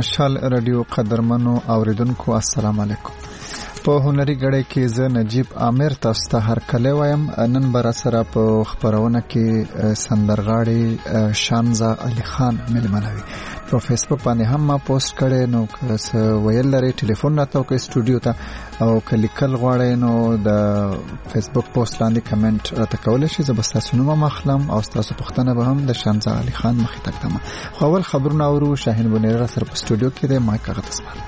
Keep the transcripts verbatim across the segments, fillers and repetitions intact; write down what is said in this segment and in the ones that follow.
مشال رادیو قدرمنو اوریدونکو السلام علیکم. په هنري غړي کې زه نجیب عامر تاسو ته هر کله وایم. نن بر سره په خبرونه کې سندرغاړي شانزا علي خان ملمنوي په فیسبوک باندې هم ما پوسټ کړي نو که ویل لري ټلیفون راته او سټوډیو ته او کلیکل غواړي نو د فیسبوک پوسټ لاندې کمنټ راته کولای شي. زه به تاسو نوم مخلم او تاسو پوښتنه به هم د شانزا علي خان مخې تک تم. خو اول خبرونه اورو. شاهین بنیر سره په سټوډیو کې د مایک هغه تسمع.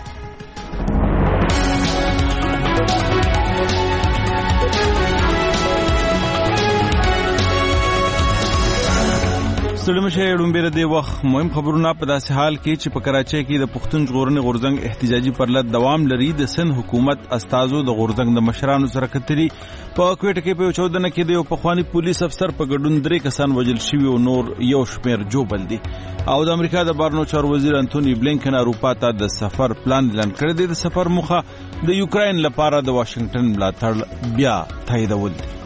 سلمشه ډومبره دی وخت مهم خبرونه په داسې حال کې چې په کراچۍ کې د پښتون ژغورنې غورځنګ احتجاجي پرلط دوام لري. د سند حکومت استازو د غورځنګ د مشرانو سره کتري. په کوټه کې په چودنه کې د یو پخوانی پولیس افسر په ګډون درې کسان وژل شوي او نور یو شمېر جوبل دي. او د امریکا د بهرنیو چارو وزیر انټونی بلینکن اروپا ته د سفر پلان اعلان کړی دی. د سفر موخه د یوکرين لپاره د واشنگټن ملاتړ بیا تاییدول دي.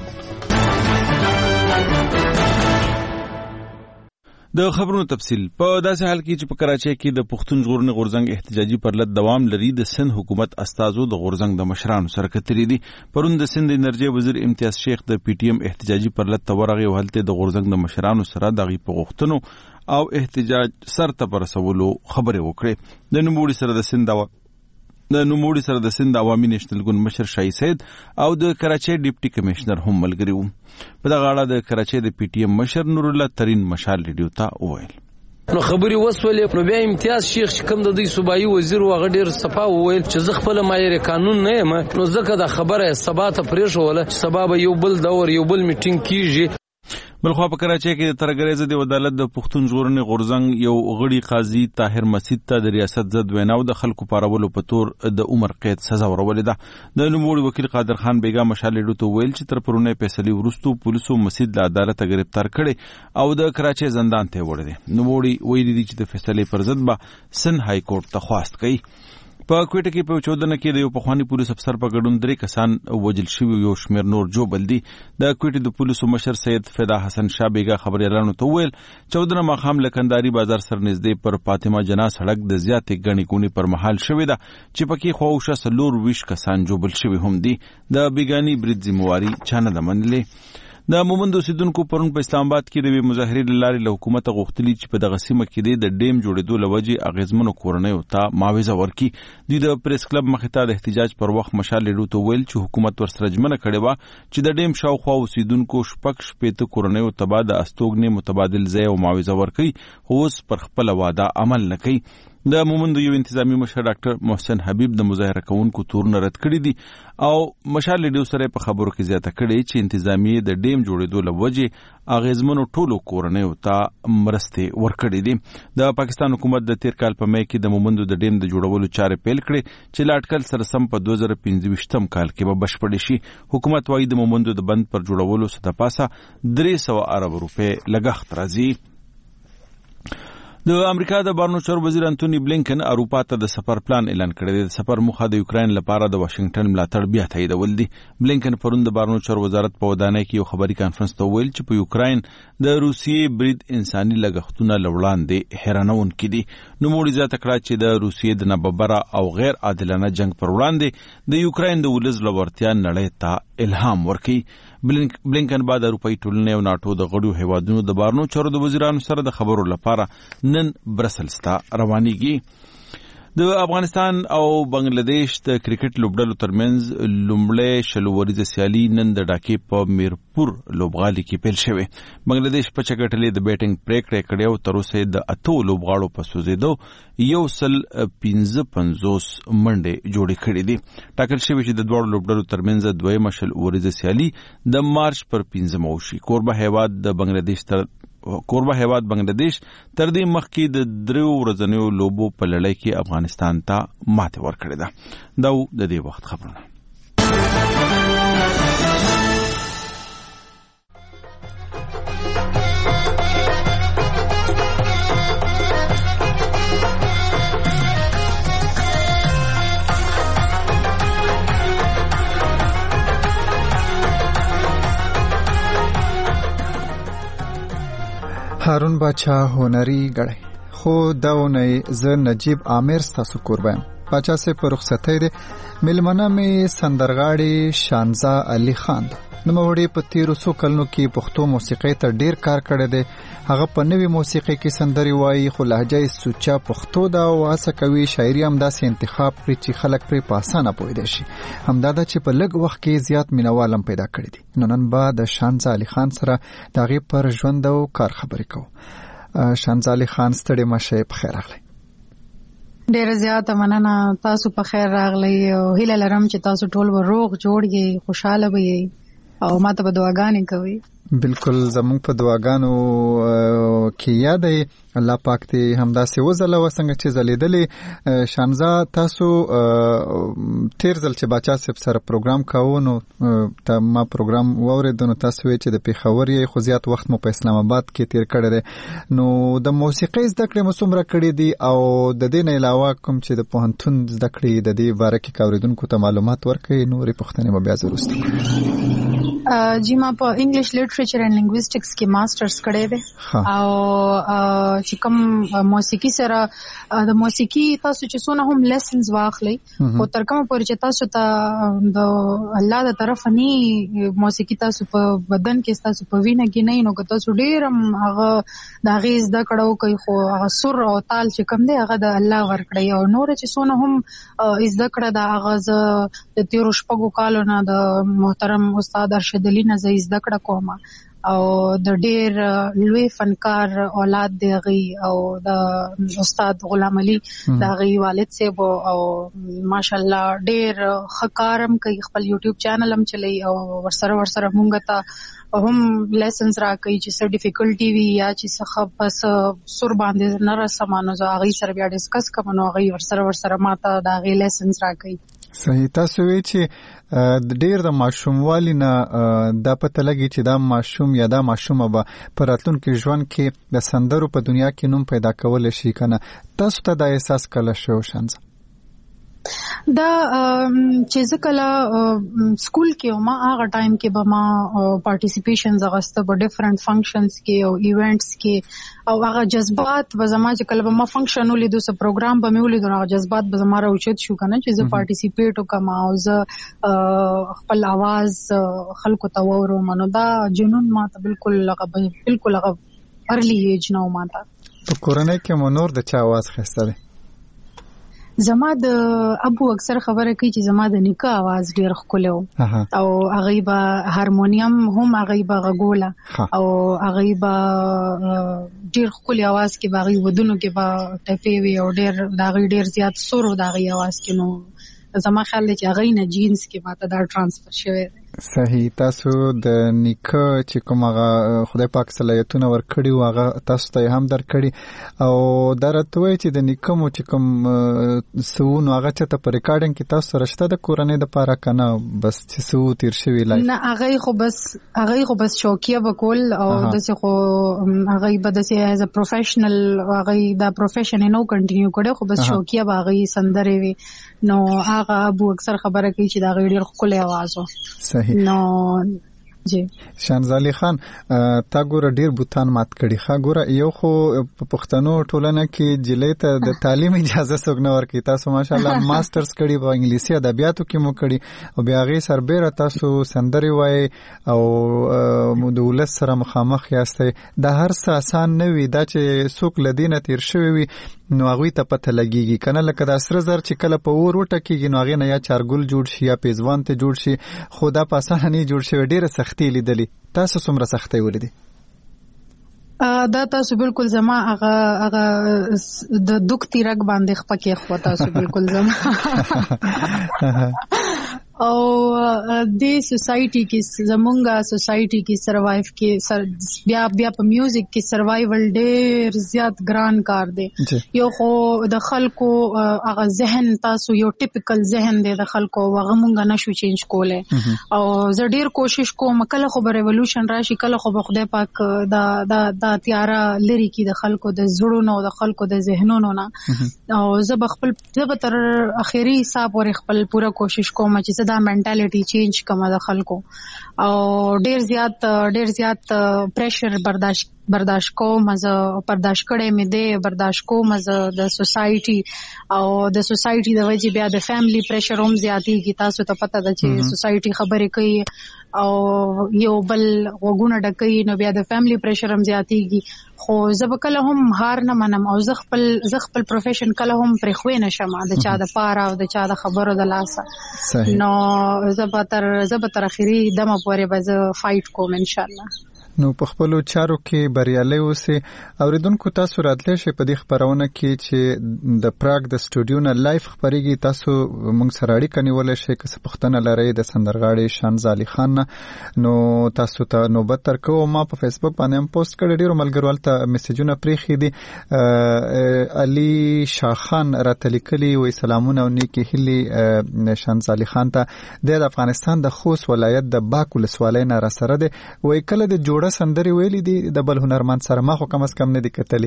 د خبرونو تفصیل په داسې حال کې چې په کراچۍ کې د پښتون ژغورنې غورځنګ احتجاجي پرلط دوام لري. د سند حکومت استازو د غورځنګ د مشرانو سره کتري دي. پرون د سند انرژي وزیر امتیاز شیخ د پی ټی ایم احتجاجي پرلط ته ورغی او هلته د غورځنګ د مشرانو سره د غي په غوښتنو او احتجاج سر ته پرسولو خبرې وکړې. د نوموړي سره د سند د نوموړي سره د سند عوامي نېشنل ګوند مشر شاهي سید او د کراچۍ ډیپټي کمشنر هم ملګري وو. په دغه اړه د کراچۍ د پی ټی ایم مشر نور الله ترين مشال ریډیو ته وویل. نو خبري وسولې نو بیا امتیاز شیخ چې کوم د دوی صوبایي وزیر وغه ډیر صفا وویل چې زه خپل مایر قانون نه یم. نو ځکه د خبره سبات پرېښوله چې سبب یو بل دور یو بل میټینګ کیږي. بلخوا په کراچۍ کې د ترګریز د عدالت د پښتون ژغورنې غورځنګ یو غړي قاضي طاهر مسعود ته د ریاست ضد ویناو د خلکو پارولو په تور د عمر قید سزا ورولې ده. د نوموړي وکیل قادر خان بیګا مشال ریډیو ته ویل چې تر پرونه فیصلې وروسته پولیسو مسعود له عدالت گرفتار کړي او د کراچۍ زندان ته وړي. نوموړي ویلي دي چې د فیصلې پر ضد به سن های کورټ ته خواست کوي. په کوټه کې په چودنه کې د یو پخوانی پولیس افسر په ګډون درې کسان وژل شوي یو شمېر نور جوبل دي. د کوټه د پولیسو مشر سید فدا حسن شاه بیګا خبريالانو ته ویل چودنه ماخام لکنداري بازار سر نږدې پر فاطمه جنا سړک د زیاتې غنی کونی پر محل شوې ده چې پکې خوښه سلور ویش کسان جوبل شوي هم دي. د بیګانی برید ذمہواری چانه د منلې. د مومند اوسیدونکو پرون په اسلام آباد کې د مظاهرې لارې له حکومت غوښتلي چې په دغه سیمه کې د ډیم جوړېدو لوجې اغیزمنو کورنیو ته معاوضه ورکړي. دوی د پریس کلب مخې ته د احتجاج پر وخت مشال ریډیو ته ویل چې حکومت ورسره ژمنه کړې وه چې د ډیم شاوخوا اوسیدونکو شپږ شپېته کورنیو ته به د استوګنې متبادل ځای او معاوضه ورکړي، خو اوس پر خپله وعده عمل نه کوي. د مومند یو انتظامی مشر ډاکټر محسن حبیب د مظاهره کوونکو تورونه رد کړي دي او مشال ریډیو سره په خبرو کې زیاته کړي چې انتظامی د ډیم جوړېدو له وجې اغیزمنو ټولو کورنیو ته مرستې ورکړي دي. د پاکستان حکومت د تیر کال په مې کې د مومندو د ډیم د جوړولو چارې پیل کړې چې له اټکل سره سم په دوه زره پنځه ویشتم کال کې به بشپړې شي. حکومت وايي د مومندو د بند پر جوړولو څخه د پاسه درې سوه ارب روپۍ لګښت راځي. د امریکا د بهرنیو چارو وزیر انټونی بلینکن اروپا ته د سفر پلان اعلان کړی دی. د سفر موخه د یوکرين لپاره د واشنگټن ملاتړ بیا تاییدول دي. بلینکن پرون د بهرنیو چارو وزارت په ودانۍ کې یو خبري کانفرنس ته ویل چې په یوکرين د روسیې برید انساني لګښتونه لوړاندې حیرانونکي دي. نوموړي زیاته کړه چې د روسیې د ناببره او غیر عادلانه جنگ پر وړاندې د یوکرين د ولز لورتیا نړۍ ته الهام ورکړي. بلینکن بعد اروپایي ټولنې او ناټو د غړو هیوادونو د بهرنیو چارو د وزیرانو سره د خبرو لپاره نن برسلز ته روانېږي. د افغانستان او بنگلاديش د کرکټ لوبډلو ترمنځ لومړی شل وریزه سیالي نن د ډاکې په میرپور لوبغالي کې پیل شوې. بنگلاديش په چګټلې د بیټینګ پریکړه کړې او تر اوسه د اتو لوبغاړو په سوزیدو یو سل پنځه پنځوس منډې جوړې کړې دي. ټاکل شوی چې د دوه لوبډلو ترمنځ دویمه شل وریزه سیالي د مارچ پر پنځمه وشي. کوربه هیواد د بنگلاديش تر کوربه هیواد بنگلاديش تر دې مخکې د دریو ورځنیو لوبو په لړۍ کې افغانستان ته ماته ورکړې ده. دا د دې وخت خبرونه. هارون باچا هنري غړي خو دا ونې ز نجیب عامر ستاسو قربان پاچا سه پر رخصتۍ ده ملمنه می سندرغاړي شانزا علي خان نو موري په تیرو څو کلونو کې پښتو موسیقۍ ته ډیر کار کړی دی هغه په نوې موسیقۍ کې سندري وایي خو لهجه سوچا پښتو دا واسه کوي شاعري هم داسې انتخاب کړی چې خلک پرې په اسانه پوهیدل شي همدا د چې په لږ وخت کې زیات مینوالم پیدا کړی دي نو نن با د شانزا علي خان سره دغه پر ژوند او کار خبرې کوو شانزا علي خان ستړي مشه په خیر راغلی ډیر زیات مننه تاسو په خیر راغلی او هیله لرم چې تاسو ټول روغ جوړ یې خوشاله وئ او ماته به دعاګانې کوي بالکل زموږ په دعاګانو کې یادې الله پاک دې همداسې وزله وسنګ چې زلیدلې شانزا تاسو تیر ځل چې باچا صاحب سره پروګرام کاوه نو ته ما پروګرام واورېد نو تاسو وی چې د پیښور یې خو زیات وخت مو په اسلام آباد کې تیر کړی دی نو د موسیقۍ زده کړې مو څومره کړې دي او د دې نه علاوه کوم چې د پوهنتون زده کړې د دې باره کې اوریدونکو ته معلومات ورکړي نورې پوښتنې به بیا ضرورت کوي جی ما په انګلیش لټریچر اینڈ لینګویسټکس کې ماسترز کړی دی او چې کوم موسیقي سره د موسیقي تاسو چې څونه هم لیسنز واخلئ او تر کومه پورې چې تاسو ته د الله د طرف نه موسیقي تاسو په بدن کې تاسو په وینه کې نه نو که تاسو ډیر هم هغه د غیز د کړهو کوي خو هغه سر او تال چې کوم دی هغه د الله ورکړي او نور چې څونه هم از د کړه د هغه د تیرو شپږو کالو نه د محترم استاد ارشد علي نه زه از د کړه کوم او د ډیر لوی فنکار اولاد دی غي او د استاد غلام علي دا غي والد صاحب او ماشاءالله ډیر خکارم کوي خپل یوټیوب چینل هم چلای او ورسره ورسره مونږ ته هم لیسنز را کوي چې څه ډیفیکلټي وي یا چې څه بس سر باندې نه رسمانو زه هغه سره بیا ډیسکس کوم نو هغه ورسره ورسره ماته دا غي لیسنز را کوي صحیح تاسو وی چې د ډیر د ماشوموالي نه د پته لګي چې دا ماشوم یا دا ماشومه به پر راتلونکي ژوند کې د سندرو په دنیا کې نوم پیدا کول شي کنه تاسو ته دا احساس کله شو شانزا دا چې زه کله سکول کې ما هغه ټایم کې به ما پارټیسیپیشنز غوښته په ډیفرنٹ فنکشنز کې او ایونټس کې او هغه جذبات به زما چې کله به ما فنکشن ولیدو سه پروګرام به مې ولیدو هغه جذبات به زما راوچت شو کنه چې زه پارټیسیپیټ وکم او زه خپل आवाज خلکو ته وورم نو دا جنون ما ته بالکل هغه بالکل هغه ارلی ایج نو ما ته په کورنۍ کې مو نور د چا आवाज خسته ده زما د ابو اکثر خبره کوي چې زما د نیکه आवाज ډیر ښکلی و او هغه به هارمونیم هم هغه به غوله او هغه به ډیر ښکلی आवाज کې باغی ودونو کې به ټفې وي او ډیر داغي ډیر زیات سور او داغي आवाज کې نو زما خیال دی چې هغه نه جینز کې ماته دا ترانسفر شوی صحیح تاسو د نیکه چې کوم هغه خدای پاک صلاحیتونه ورکړي او هغه تاسو ته هم درکړي او درته وایي چې د نیکه مو چې کوم سونو هغه چې ته په ریکارډینګ کې تاسو رشته د کورنۍ د پاره کنه بس چې سو تیر شوی لای نه هغه خو بس هغه خو بس شوکیه وکول او دسه خو هغه به دسه ایز ا پروفیشنل هغه دا پروفیشن نو کنټینیو کړي خو بس شوکیه باغی سندره وي نو هغه ابو اکثر خبره کوي چې دا غیر خپل आवाज و نو جی شانزا علي خان تا ګوره ډیر بوتان مات کړي ښه ګوره یو خو په پښتنو ټولنه کې جلې ته د تعلیم اجازه څوک نه ورکړي تاسو ماشاءالله ماسترز کړي په انګلیسي ادبیاتو کې مو کړي او بیا غي سربېره تاسو سندري وای او د ولس سره مخامخ یاستئ د هر څه آسان نه وي دا چې څوک لدینه تیر شوی وي نو هغه ته پته لګيږي کنه لکه د سره زر چې کله په اور وټه کېږي نو هغه نه یا چارګل جوړ شي یا پیزوان ته جوړ شي خدا په اسانه نه جوړ شي ډیره سختي لیدلې تاسو څومره سختي ولیدي دا تاسو بالکل زما هغه هغه د دوکتی رګ باندې خپکه خو تاسو بالکل زما او د سوسايټي کې زمونږه سوسايټي کې سروایو کې بیا بیا په میوزیک کې سروایول ډېر زیات ګران کار دی یو خو د خلکو هغه ذهن تاسو یو ټیپیکل ذهن دی د خلکو هغه مونږ نشو چینج کوله او زه ډېر کوشش کوم کله خو به ریولوشن راشي کله خو به خدای پاک دا دا دا تیارا لري کې د خلکو د زړونو د خلکو د ذهنونو نه او زه خپل زه تر اخیری حساب ور خپل پوره کوشش کوم چې دا منټالټي چینج کوم د خلکو او ډیر زیات ډیر زیات پریشر برداشت برداشت کوم زه برداشت کړې مې دی برداشت کوم زه د سوسايټي او د سوسايټي د وجې بیا د فیملی پریشر هم زیاتېږي تاسو ته پته ده چې سوسايټي خبرې کوي او یو بل وګونه ډکې نو بیا د فیملی پریشر هم زیاتېږي خو زه به کله هم هار نه منم او زه خپل زه خپل پروفیشن کله هم پرې خوې نشم د چا د پاره او د چا د خبرو د لاسه نو زه به تر زه به تر اخري دمه پورې به زه فایټ کوم ان شاء الله. نو په خپل چارو کې بریالي اوسئ. اوریدونکو تاسو راتلی شئ په دې خبرونه کې چې د پراګ د سټوډیو نه لایف خبرېږي. تاسو موږ سره اړیکه نیولی شئ که څه پوښتنه لرئ د سندرغاړي شانز علي خان نه نو تاسو ته نوبت درکوو. ما په فیسبوک باندې هم پوسټ کړی ډېرو ملګرو هلته میسیجونه پرېښي دي. علي شاه خان راته لیکلي وایي سلامونه او نیکې هیلې شانز علي خان ته د افغانستان د خوست ولایت د باک ولسوالۍ نه راسره دی. وایي کله د جوړ سندري ویلي دي د بل هنرمند سره ما خو کم از کم نه دي کتلي.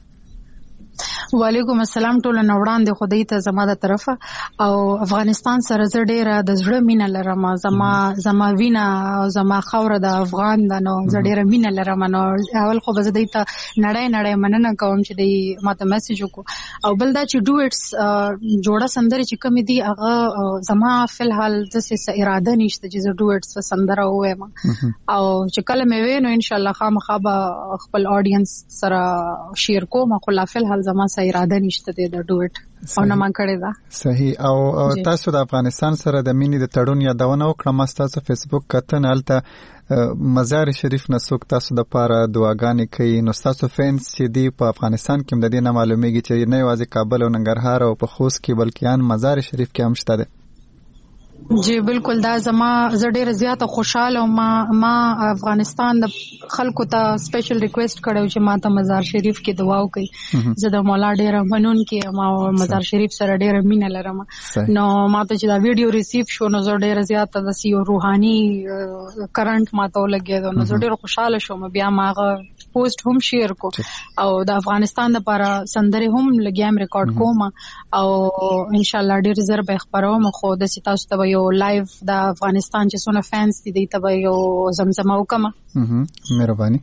وعلیکم السلام ټول نوړان د خدای ته زما د طرفه او افغانستان سره زه ډیره د زړه مینه لرم. زما زما وینا او زما خوره د افغان د نو زه ډیره مینه لرم. نو اول خو به زه د ته نړۍ نړۍ مننه کوم چې د ماته میسج وکړو او بل دا چې ډوئټس جوړه سندري چې کوم دي هغه زما فلحال د څه اراده نشته چې زه ډوئټس سندره وایم او چې کله مې وینو ان شاء الله خامخا به خپل اډینس سره شیر کوم. خو لا فلحال زما اراده نشته د ډوئټ او نه ما کړی دا. صحیح. او تاسو د افغانستان سره د مینې د تړون یادونه وکړه. ما تاسو فیسبوک کتن هلته مزار شریف نه څوک تاسو د پاره دعاګانې کوي نو تاسو فینس چې دی په افغانستان کې هم د دې نه معلومیږي چې نه یوازې کابل او ننګرهار او په خوست کې بلکې ان مزار شریف کې هم شته ده. جی بالکل دا زما زه ډیره زیاته خوشاله او ما ما افغانستان د خلکو ته سپیشل ریکویسټ کړو چې ما ته مزار شریف کې دعا وکړي. زه د مولا ډیره منون کې ما مزار شریف سره ډیره مینه لرم. نو ما ته چې دا ویډیو ریسیو شو نو زه ډیره زیاته د سیو روحاني کرنٹ ما ته لګیدو نو زه ډیره خوشاله شوم. بیا ماغه پوسټ هم شیر کو او د افغانستان لپاره سندري هم لګیم ریکارډ کوم او ان شاء الله ډیر زر به خبروم. خو د تاسو ته یو لایو د افغانستان چې څونه فانس دي دی ته یو زمزمه وکم. مهرباني.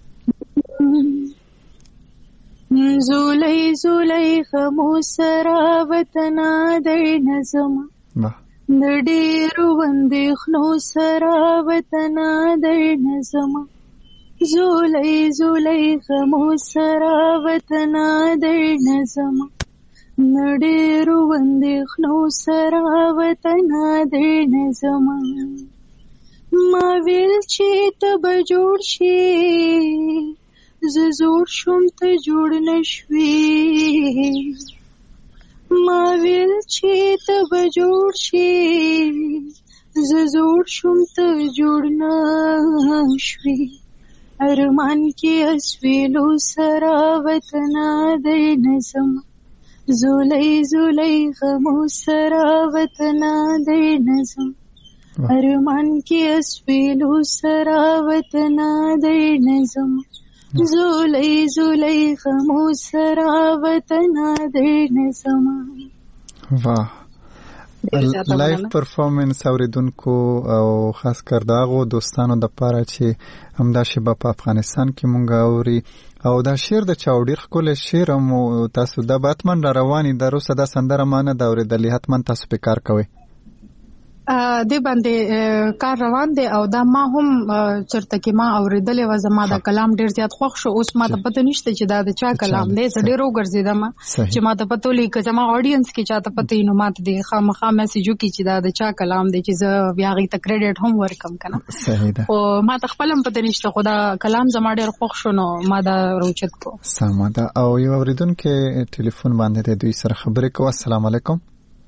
زولای زولای خمو سرا وطن د نظم د ډیرو وندخنو سرا وطن د نظم زولای زولای خمو سرا وطن د نظم نډیرو وندخنو سرا وطن د نظم ما ویل چې ته به جوړ شي زه زوړ شوم ته جوړ نشوي. ما ویل چې ته به جوړ شي زه زوړ شوم ته جوړ نشوي. ارمان کې اسویلو سرا وطن د نظم زولای زولای غمو سرا وطن د نظم ارمان کې اسویلو سرا وطن د نظم زولای زولای غمو سرا وطن د نظم. واه لایف پرفارمنس اوریدونکو او خاص کر داغو دوستانو د پاره چې همدا شبه په افغانستان کې مونږ اوري او دا شعر د چاوډیر خپل شعر مو تاسو د باتمن را رواني د روسه د سندره مانه دا اوریدلی حتمن تاسو په کار کوي. د باندې کار روان دی او دا ما هم چرته کې ما اوریدلې و زما د کلام ډیر زیات خوښ شو. اوس ما ته پته نشته چې دا د چا کلام دی. زه ډیر وګرځیدم چې ما ته پته ولې که زما اډینس کې چاته پته نو ما ته د خامخا میسج وکړي چې دا د چا کلام دی چې زه بیا غي ته کریډټ هم ورکم کنه. صحیح ده. او ما ته خپل هم پته نشته خو دا کلام زما ډیر خوښ شو نو ما دا روچت کو. سمه ده. او یو اوریدونکو ټلیفون باندې دوی سره خبرې کوي. السلام علیکم.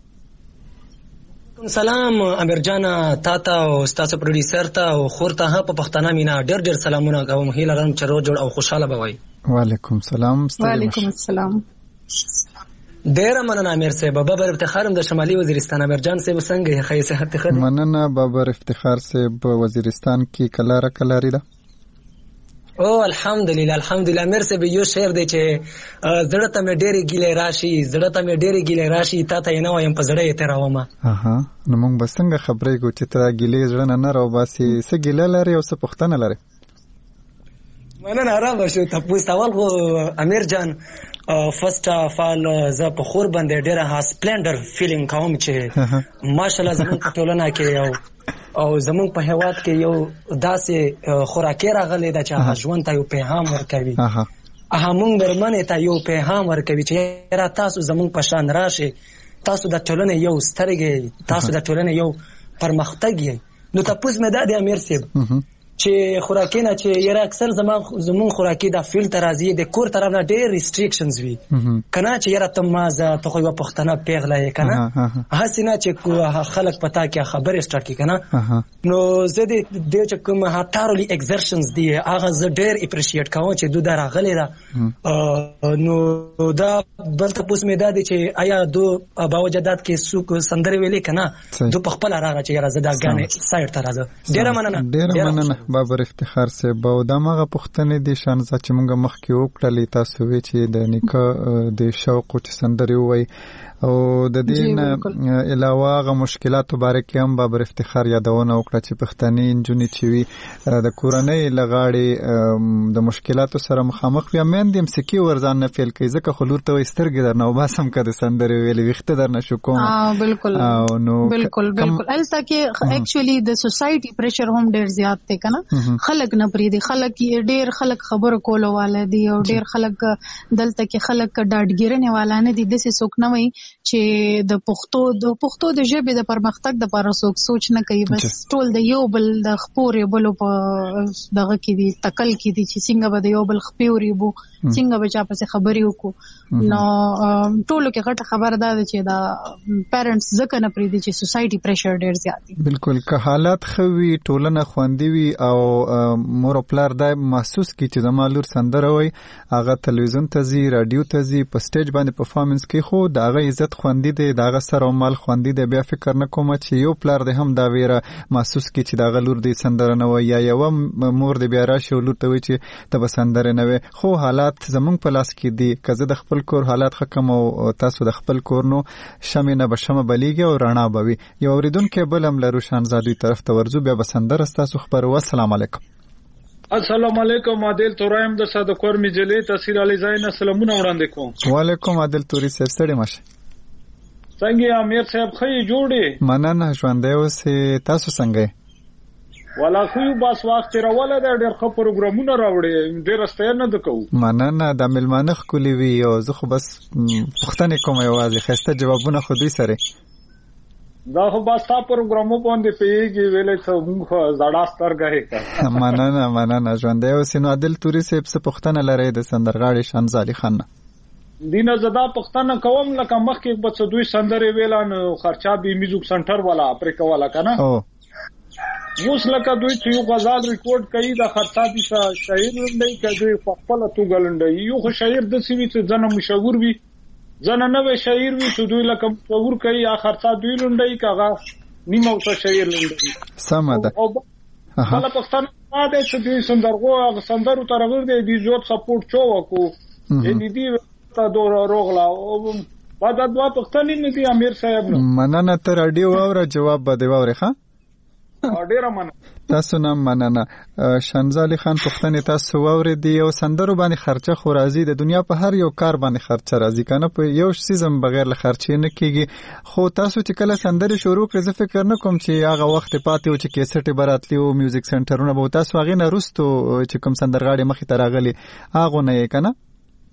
سلام امیر جان تا ته او تاسو پروډوسر ته او خور ته په پښتنه مینا ډېر ډېر سلامونه کوم. هیله لرم چې روز جوړ او خوشاله بوي. وعلیکم السلام. وعلیکم السلام. ډېر مننه امیر صاحب. بابر افتخارم د شمالي وزیرستان. امیر جان صاحب څنګه خیر صحت ته خدمت. مننه بابر افتخار صاحب وزیرستان کې کلاره کلاری ده. او الحمدلله الحمدلله. امیر صاحب یو شعر دی چې زړه ته مې ډېرې ګیلې راشي زړه ته مې ډېرې ګیلې راشي تا ته یې نه وایم په زړه یې تېرومه. اها نو موږ به څنګه خبرې کوو چې ته ګیلې زړه نه نه راوباسې. څه ګیله لرې او څه پوښتنه لرې؟ مننه آرام شو تاسو اول خو امیر جان فرست اف ال ز په خور باندې ډیره ها سپلندر فیلینګ کوم چې ماشاءالله زمون په ټولنه کې یو او زمون په هواد کې یو داسې خوراکي راغلي دا چې ژوند ته یو پیغام ورکوي هغه مونږ برمنه ته یو پیغام ورکوي چې را تاسو زمون په شان راشي تاسو د ټولنې یو سترګې تاسو د ټولنې یو پرمختګ یې نو تاسو مې دا د امیر صاحب چې خوراکي نه چې یره اکثر زمون زمون خوراکي د فلټر راځي د کور طرف نه ډېر ریستریکشنز وي کنه چې یره تمازه ته خو په پښتنه پیغله کنه هسینه چې خلک پتا کې خبرې سٹارټ کی کنه نو زه دې د چې کوم هاتارلی ایگزرشنز دی هغه زه ډېر اپریشیټ کوم چې دوی راغلي را نو دا بل ته پوس مې دا دي چې آیا دو باوجدات کې سوق سندري ویلې کنه دو په خپل راغی چې یره زه دا غانې سایډ ته راځه ډېر مننه ډېر مننه بابر افتخار سے باو دا مغه پښتنې دي شانزه چې مونږه مخکې وکړلې تاسو وی چې د نیکه د شوق او سندري وای او د دین علاوه غو مشکلات مبارک هم بابر افتخار یادونه وکړه چې پښتني انجونی چې وی د کورنۍ لغاړي د مشکلاتو سره مخامخ وي مېن دیم سکی ورزان نه فعل کوي ځکه خلور ته سترګې درنه او باسم کده سندري ویلې وخت درنه شو کوم اه بالکل نو بالکل بالکل الته کې اکچولی د سوسايټي پریشر هم ډیر زیات دی کنه خلک نه پری دي خلک ډیر خلک خبر کولو والا دي او ډیر خلک دلته کې خلک ډاډګیرنه والا نه دي د څه څوک نه وي چې د پښتو د پښتو د ژبې د پرمختګ د لپاره څوک سوچ نه کوي بس ټول د یو بل د خپورې بل په دغه کې دي تکل کې دي چې څنګه به د یو بل خپورې بو څنګه به چا په خبرې وکړو نو ټولو کې غټه خبر ده چې دا پیرنټس ځکه نه پری دي چې سوسايټي پریشر ډیر زیات دي بالکل که حالات خوي ټولنه خوندي وي او مور پلار دا محسوس کی چې زما لور سندره وای هغه تلویزیون ته زی رادیو ته زی په سټیج باندې پرفارمنس کوي خو دا هغه عزت خوندي دی دا هغه سره مال خوندي دی بیا فکر نه کوم چې یو پلار دی هم دا ویره محسوس کی چې دا غلور دی سندره نه وای یا یو مور دی بیا راشي ولور ته وای چې ته سندره نه وای خو حالات زمونږ په لاس کې دي کزه د خپل کور حالات حکم او تاسو د خپل کور نو شمه نه بشمه بلیږي او رڼا بوي یو اوریدونکو بل هم لرو شانزادوی طرف ته ورزو بیا بسندر تاسو خبر و السلام علیکم السلام علیکم عادل تورایم د صد کور می جلې تحصیل علی زین سلامونه وړاندې کوم وعلیکم عادل توري صاحب ستړي مشه څنګه امیر صاحب خې جوړې مننه ژوندې اوسې تاسو څنګه ولا خو بس وخت راوله د ډېر خو پروګرامونه راوړې ډېر ستاینه نه دکو مننه د ملمانه خولي وی او زه خو بس پښتنه کوم یوازې خسته جوابونه خو دوی سره دا خو بس تا پروګرامو باندې پیږي ویلې ته موږ زړه سترګه مننه مننه ژوندې اوسې نو عادل توري صاحب څه پښتنه لري د سندرغاړي شمزالي خان دینه زدا پښتنه کوم لکه مخکې بچ دوی سندره ویلان خرچا به میوزیک سنټر والا افریقا والا کنه او اوس لکه دوی چې یو غزل ریکارډ کوي د خرچا دي شاعر نه کوي په خپل توګه لنډي یو خو شاعر د سوي چې ځنه مشهور وي ځنه نوې شاعر وي چې دوی لکه مشهور کوي یا خرچا دوی لنډي کاغه نیمه او شاعر لنډي سم ده هغه پښتون ماده چې دوی سندرغو سندرو ترغور دي د جوړ سپورټ چو وکړو دې دې تا دور روغلا او بعد د وا پښتني نه دي امیر صاحب نو مننه تر رادیو اور جواب بده وره ښه ډیر مننه تاسو نه مننه شمزالي خان پښتنې تاسو ووري دی او سندرو باندې خرچه خو راځي د دنیا په هر یو کار باندې خرچه راځي کنه په یو سیزم بغیر له خرچې نه کیږي خو تاسو چې کله سندري شروع کړئ زه فکر نه کوم چې هغه وخت پاتې و چې کیسټ براتلی او میوزیک سنټرونه به تاسو هغه نه رستو چې کوم سندرغاړي مخې ته راغلي هغه نه یې کنه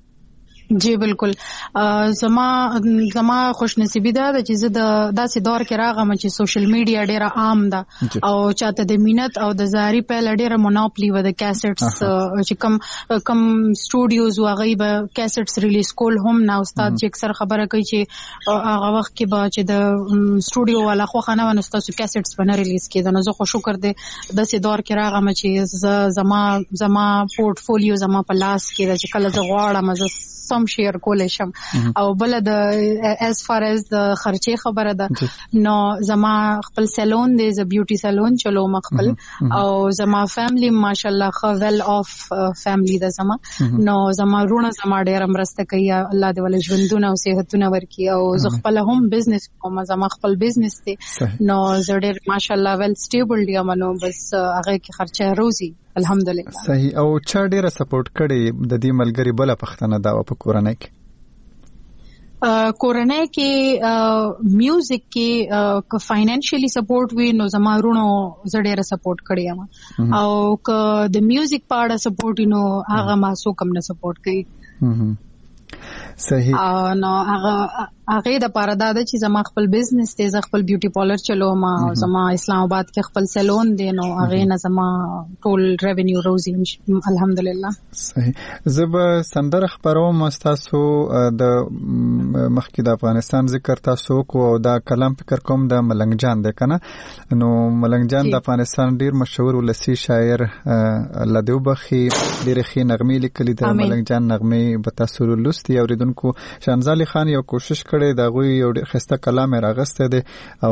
جی بالکل زما زما خوش نصیبی ده چې زه د داسې دور کې راغم چې سوشل میډیا ډیره عام ده او چاته د مینت او د زاری په لډیره مونوپلی و د کیسټس چې کم کم سټوډیوز واغې به کیسټس ریلیز کول هم نه استاد چې اکثر خبره کوي چې هغه وخت کې به چې د سټوډیو والا خو خانه ونستا سو کیسټس باندې ریلیز کېده نو زه خو شکر دې داسې دور کې راغم چې زما زما پورټفولیو زما په لاس کې چې کله زه غواړم زه سم شیر کولای شم او بل د as far as د خرچې خبره ده نو زما خپل سالون دی ز بیوټي سالون چلو مخبل او زما فیملی ماشاءالله خو ویل اف فیملی ده زما نو زما رونه زما ډیر مرسته کوي الله دې ول ژوندونه او صحتونه ورکي او زه خپل هم بزنس کوم زما خپل بزنس دی نو زه ډیر ماشاءالله ویل سټیبل دی منو بس هغه کې خرچه روزي الحمدلله. صحیح. او چا ډیره سپورټ کړي د دې ملګری بل پښتنه دا په کورنۍ کې؟ کورنۍ کې میوزیک کې فاینانشلی سپورټ وی نو زمارونو زړه سپورټ کړی یم او ک د میوزیک پاړه سپورټ نو هغه ما سو کم نه سپورټ کوي. صحیح. نو هغه هغه د پاره دا چې زما خپل بزنس دی، زه خپل بیوټي پارلر چلوم او زما اسلام آباد کې خپل سالون دی، نو هغه نه زما ټول ریونیو روزي الحمدلله. صحیح. زب سندر خبروم تاسو د مخکې د افغانستان ذکر تاسو کو او دا کلام فکر کوم د ملنګ جان دی کنه، نو ملنګ جان د افغانستان ډیر مشهور ولسی شاعر لدیو بخي ډیر خې نغمې لیکلي د ملنګ جان نغمې به تاسو لوستي اوریدونکو. شانزالي خان یو کوشش کړی دا غوي یو خسته کلام راغسته دي او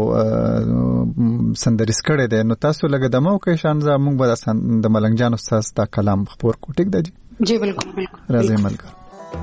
سندریس کړی دی، نو تاسو لګه دمو کې شانزا موږ به د ملنګ جان استاد دا کلام خبر کو. ټیک دی جی؟ جی بالکل بالکل. راځي ملګر.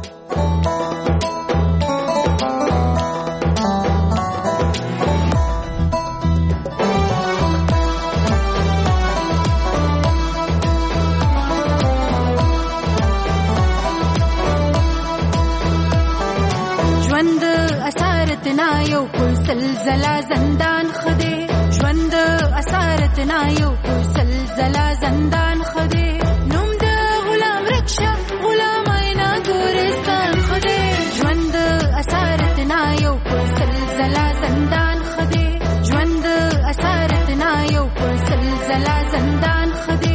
یو کل سلزلا زندان خدے ژوند اسارتنا یو کل سلزلا زندان خدے نوم د غلام رکشا غلام اینا گورستان خدے ژوند اسارتنا یو کل سلزلا زندان خدے ژوند اسارتنا یو کل سلزلا زندان خدے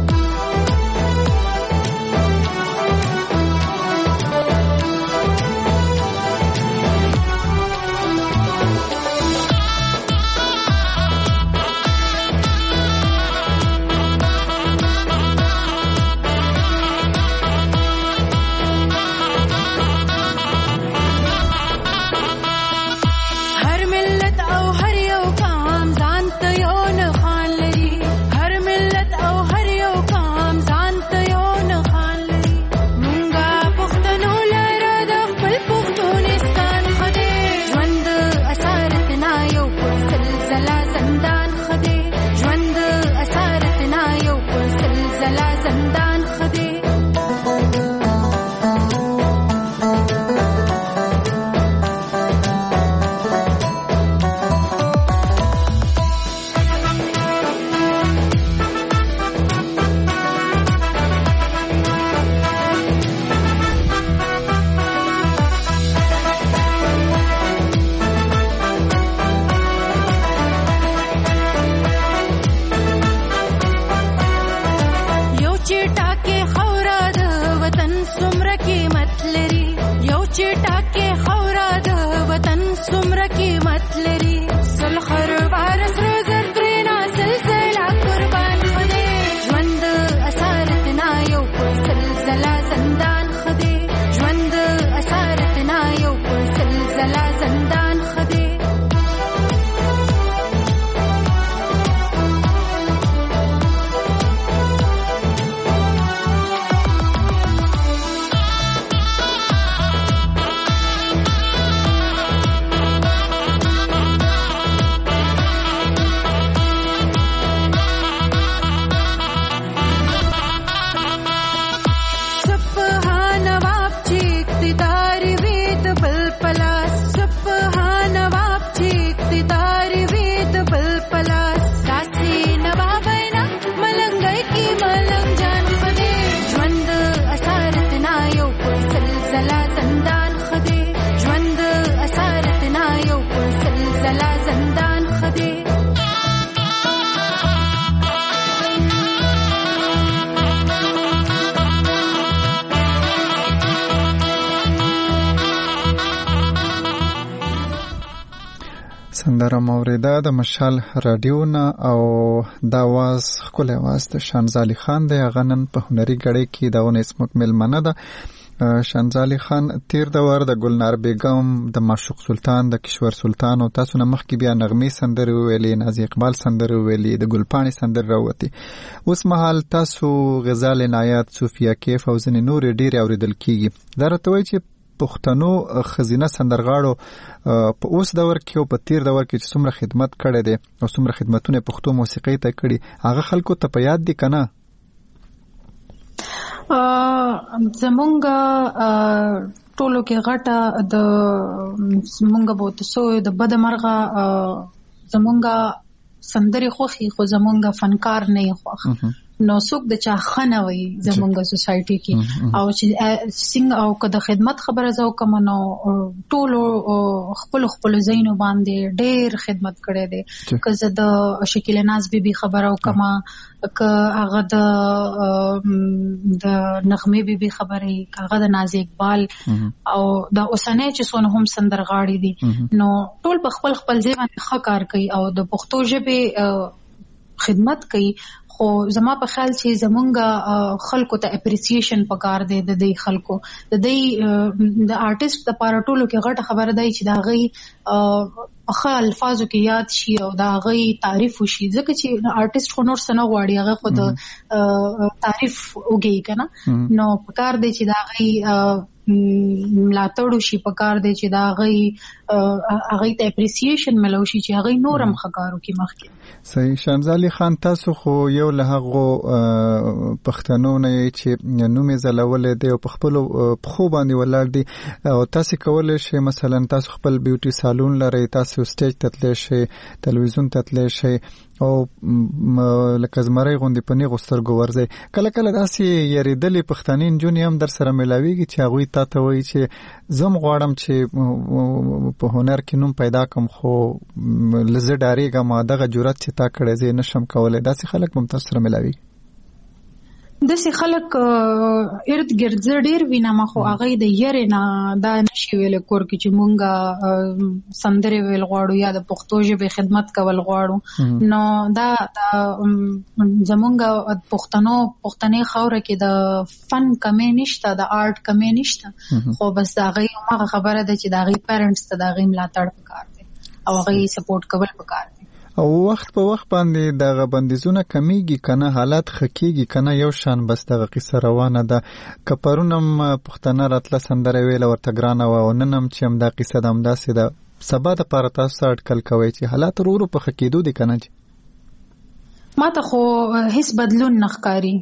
سندره موریده د مشال رادیو نه او دا واز خپل واز د شانزالي خان د غنن په هنري غړي کې دا ونه اسمک ملمنه ده. شانزالي خان تیر د ور د ګلنار بیگم د معشوق سلطان د کشور سلطان او تاسو نه مخکې بیا نغمې سندره ویلې، نازي اقبال سندره ویلې، د ګلپانی سندره راوتی. اوس مهال تاسو غزال عنایت، صوفیا کیف او ځنې نور ډیر اوریدل کیږي. دا راته وایي چې پښتنو خزینه سندرغاړو په اوس دور کې او په تیر دور کې چې څومره خدمت کړي دي او څومره خدمتونه پښتو موسیقۍ ته کړي، هغه خلکو ته په یاد دي کنه؟ زمونږ ټولو کې غټه د زمونږ بوت سو د بدمرغه زمونږ سندري خوخي خو زمونږ فنکار نه خوخ نو څوک د چا خنه وي زمونږ سوسايټي کې او چې څنګه او کده خدمت خبره زو کوم نو ټولو خپل خپل زینو باندې ډېر خدمت کړي دي که زه د شکیل ناز بیبي خبره وکما که هغه د د نغمه بیبي خبره هغه د ناز اقبال او د اوسنۍ چې څونه هم سندرغاړي دي نو ټول په خپل خپل ځای باندې ښه کار کوي او د پښتو ژبه خدمت کوي خو زما په خیال چې زمونږ خلکو ته اپریسیشن پکار دی د دې خلکو د دې د آرټیست د پاره ټولو کې غټه خبره دی چې دا غي په الفاظو کې یاد شي او دا غي تعریف وشي ځکه چې آرټیست خو نور څه نه غواړي هغه خو د تعریف وګي کنه نو پکار دی چې دا غي ملاتړو شي پکار دی چې دا غي هغه ته اپریسیشن ملو شي چې هغه نورم خکارو کې مخکې صحیح. شانزالي خان تاسو خو یو له هغه پښتنو نه چې نومې زلول دي او په خپل خو باندې ولاړ دي او تاسو کولای شئ مثلا تاسو خپل بیوټي سالون لري تاسو سټیج ته تللی شئ تلویزیون ته تللی شئ او لکه زمری غوندې پنی غسترګو ورځي کله کله داسې یریدلې پښتنین جون هم در سره ملاويږي چې هغه تاسو وایي چې زم غواړم چې په هنر کې نوم پیدا کوم خو لزه ډاریګه ما دغه جرأت چې تا کړې زه نشم کولای داسې خلک ممتاز سره ملاويږي داسې خلک ارد ګرد ډېر وینم خو هغه د یری نه دا نشي ویل کور کې چې مونږه سندري ویل غواړو یا د پښتو ژبې خدمت کول غواړو نو دا زمونږ پښتنو پښتنې خاوره کې د فن کمی نشته د آرټ کمی نشته خو بس دا غي هغه خبره ده چې دا غي پیرنټس ته دا غي ملاتړ وکړ دي او غي سپورټ کول وکړ او وخت په وخت باندې دغه بندیزونه کمیږي کنه حالات خکېږي کنه یو شان بس دغه قصه روانه ده کپرونم پښتنه راتله سندره ویل ورته ګرانه و او ننم چې هم دا قصه دم داسې ده سبا د پاره تاسو اټکل کوي چې حالات ورو په خکېدو دي کنه ما ته خو هیڅ بدلون نه ښکاري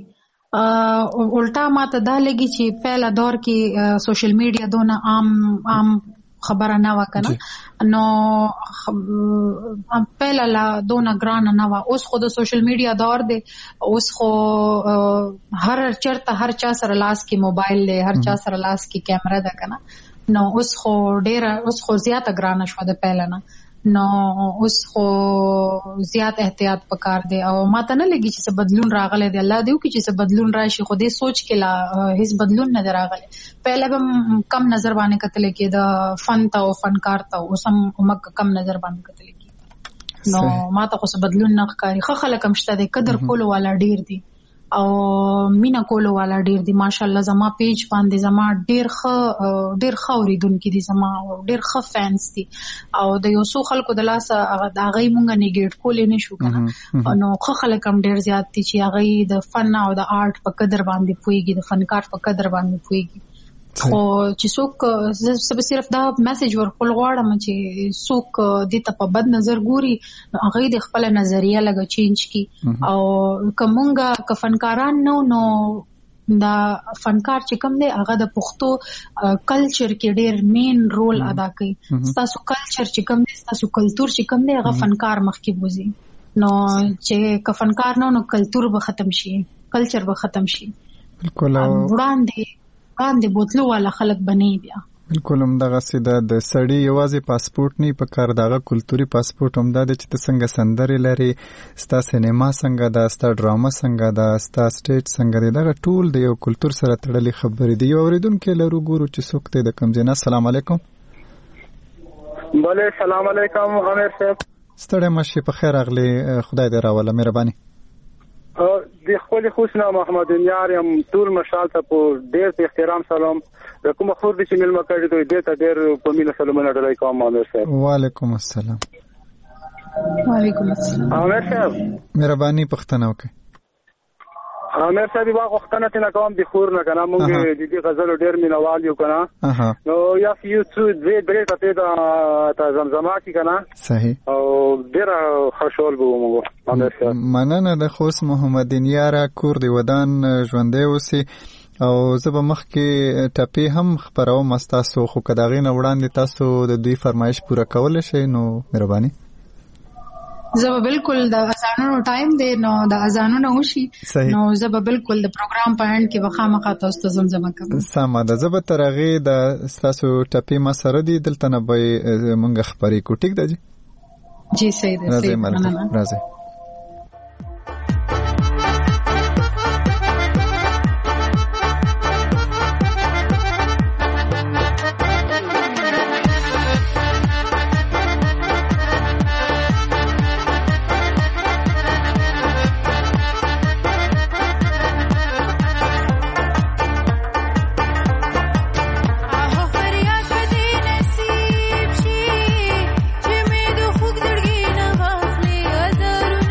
الټا ما ته دا لګي چې پهلا دور کې سوشل میډیا دونه عام عام خبره نه وکنه نو پهلا لا دونه ګران نه و اوس خو د سوشل میډیا دور دی اوس خو هر چرته هر چا سره لاس کې موبایل دی هر چا سره لاس کې کیمرا ده کنه نو اوس خو ډیر اوس خو زیاته ګران شو د پهلا نه نو اوس خو زیات احتیاط پکار دی او ماته نه لګي چې بدلون راغلی دی الله دې وکړي چې بدلون راشي خو دې سوچ کې لا هیڅ بدلون نه راغلی پهله به کم نظر باندې کتل کې د فن ته او فنکار ته اوس هم مک کم نظر باندې کتل کې نو ماته خو بدلون نه ښکاري خو خلک هم شته د قدر کولو والا ډیر دي او مینا کولو والا ډیر دي ماشاءالله زما پیج باندې زما ډیر ښه ډیر ښه اوریدونکو دي زما ډیر ښه فینس دي او د یو څو خلکو د لاسه هغه غي مونږ نیګیټ کولې نشو کنه نو خو خلک هم ډیر زیات دي چې هغه د فن او د آرټ په قدر باندې پويږي د فنکار په قدر باندې پويږي خو چې څوک زه صرف دا میسج ورکول غواړم چې څوک دې ته په بد نظر ګوري هغه د خپل نظریه لګ چینج کی او کومګه ک فنکاران نو نو دا فنکار چې کوم دی هغه د پښتو کلچر کې ډېر مین رول ادا کوي تاسو کلچر چې کوم دی تاسو کلچر چې کوم دی هغه فنکار مخکې بوزي نو چې ک فنکار نو نو کلچر به ختم شي کلچر به ختم شي بالکل وړاندې باندې بوتلو والا خلک بنې بیا بالکل هم دغه سیده د سړی یوازې پاسپورت نه په کار دغه کلتوري پاسپورت هم د چې څنګه سندري لري ستا سینما څنګه دا ستا ډراما څنګه دا ستا سټیج څنګه دی دغه ټول د یو کلتور سره تړلې خبرې دي یو اوریدونکو لرو ګورو چې څوک ته د کوم ځای نه السلام علیکم بله السلام علیکم امیر صاحب ستړی مشه په خیر اغلی خدای دې راوله مهرباني د خپل خوشنا محمد یار یم ټول مشال ته په ډېر احترام سلام کوم خور دې چې ملما کړی دوی دې ته ډېر په مینه سلامونه ډلای کوم امیر صاحب وعلیکم السلام وعلیکم السلام امیر صاحب مهرباني پښتنه وکړه امیر صاحب واغ وختنه ته کوم د خور نه کنه مونږ د دې غزل ډېر مینوال یو کنه نو یا فیو څو دې درې ته د زمزمه کی کنه صحیح او ډېر خوشحال بو مونږ امیر صاحب مننه د خوش محمد یاره کور دی ودان ژوندې اوسي او زه به مخکې ټپي هم خبروم تاسو خو که د هغې نه وړاندې تاسو د دوی فرمایش پوره کولی شئ نو مهرباني. زه به بالکل د اذانونو ټایم دی نو د اذانونو وشي نو زه به بالکل د پروګرام په اند کې به خامخا تاسو ته زمزمه کوم. سمه ده. زه به تر هغې د ستاسو ټپې ما سره دي دلته نه به یې مونږ خپرې کړو. ټیک ده جی؟ جی صحیح ده. راځئ ملکه راځئ. زړګي نه واخلي هزارو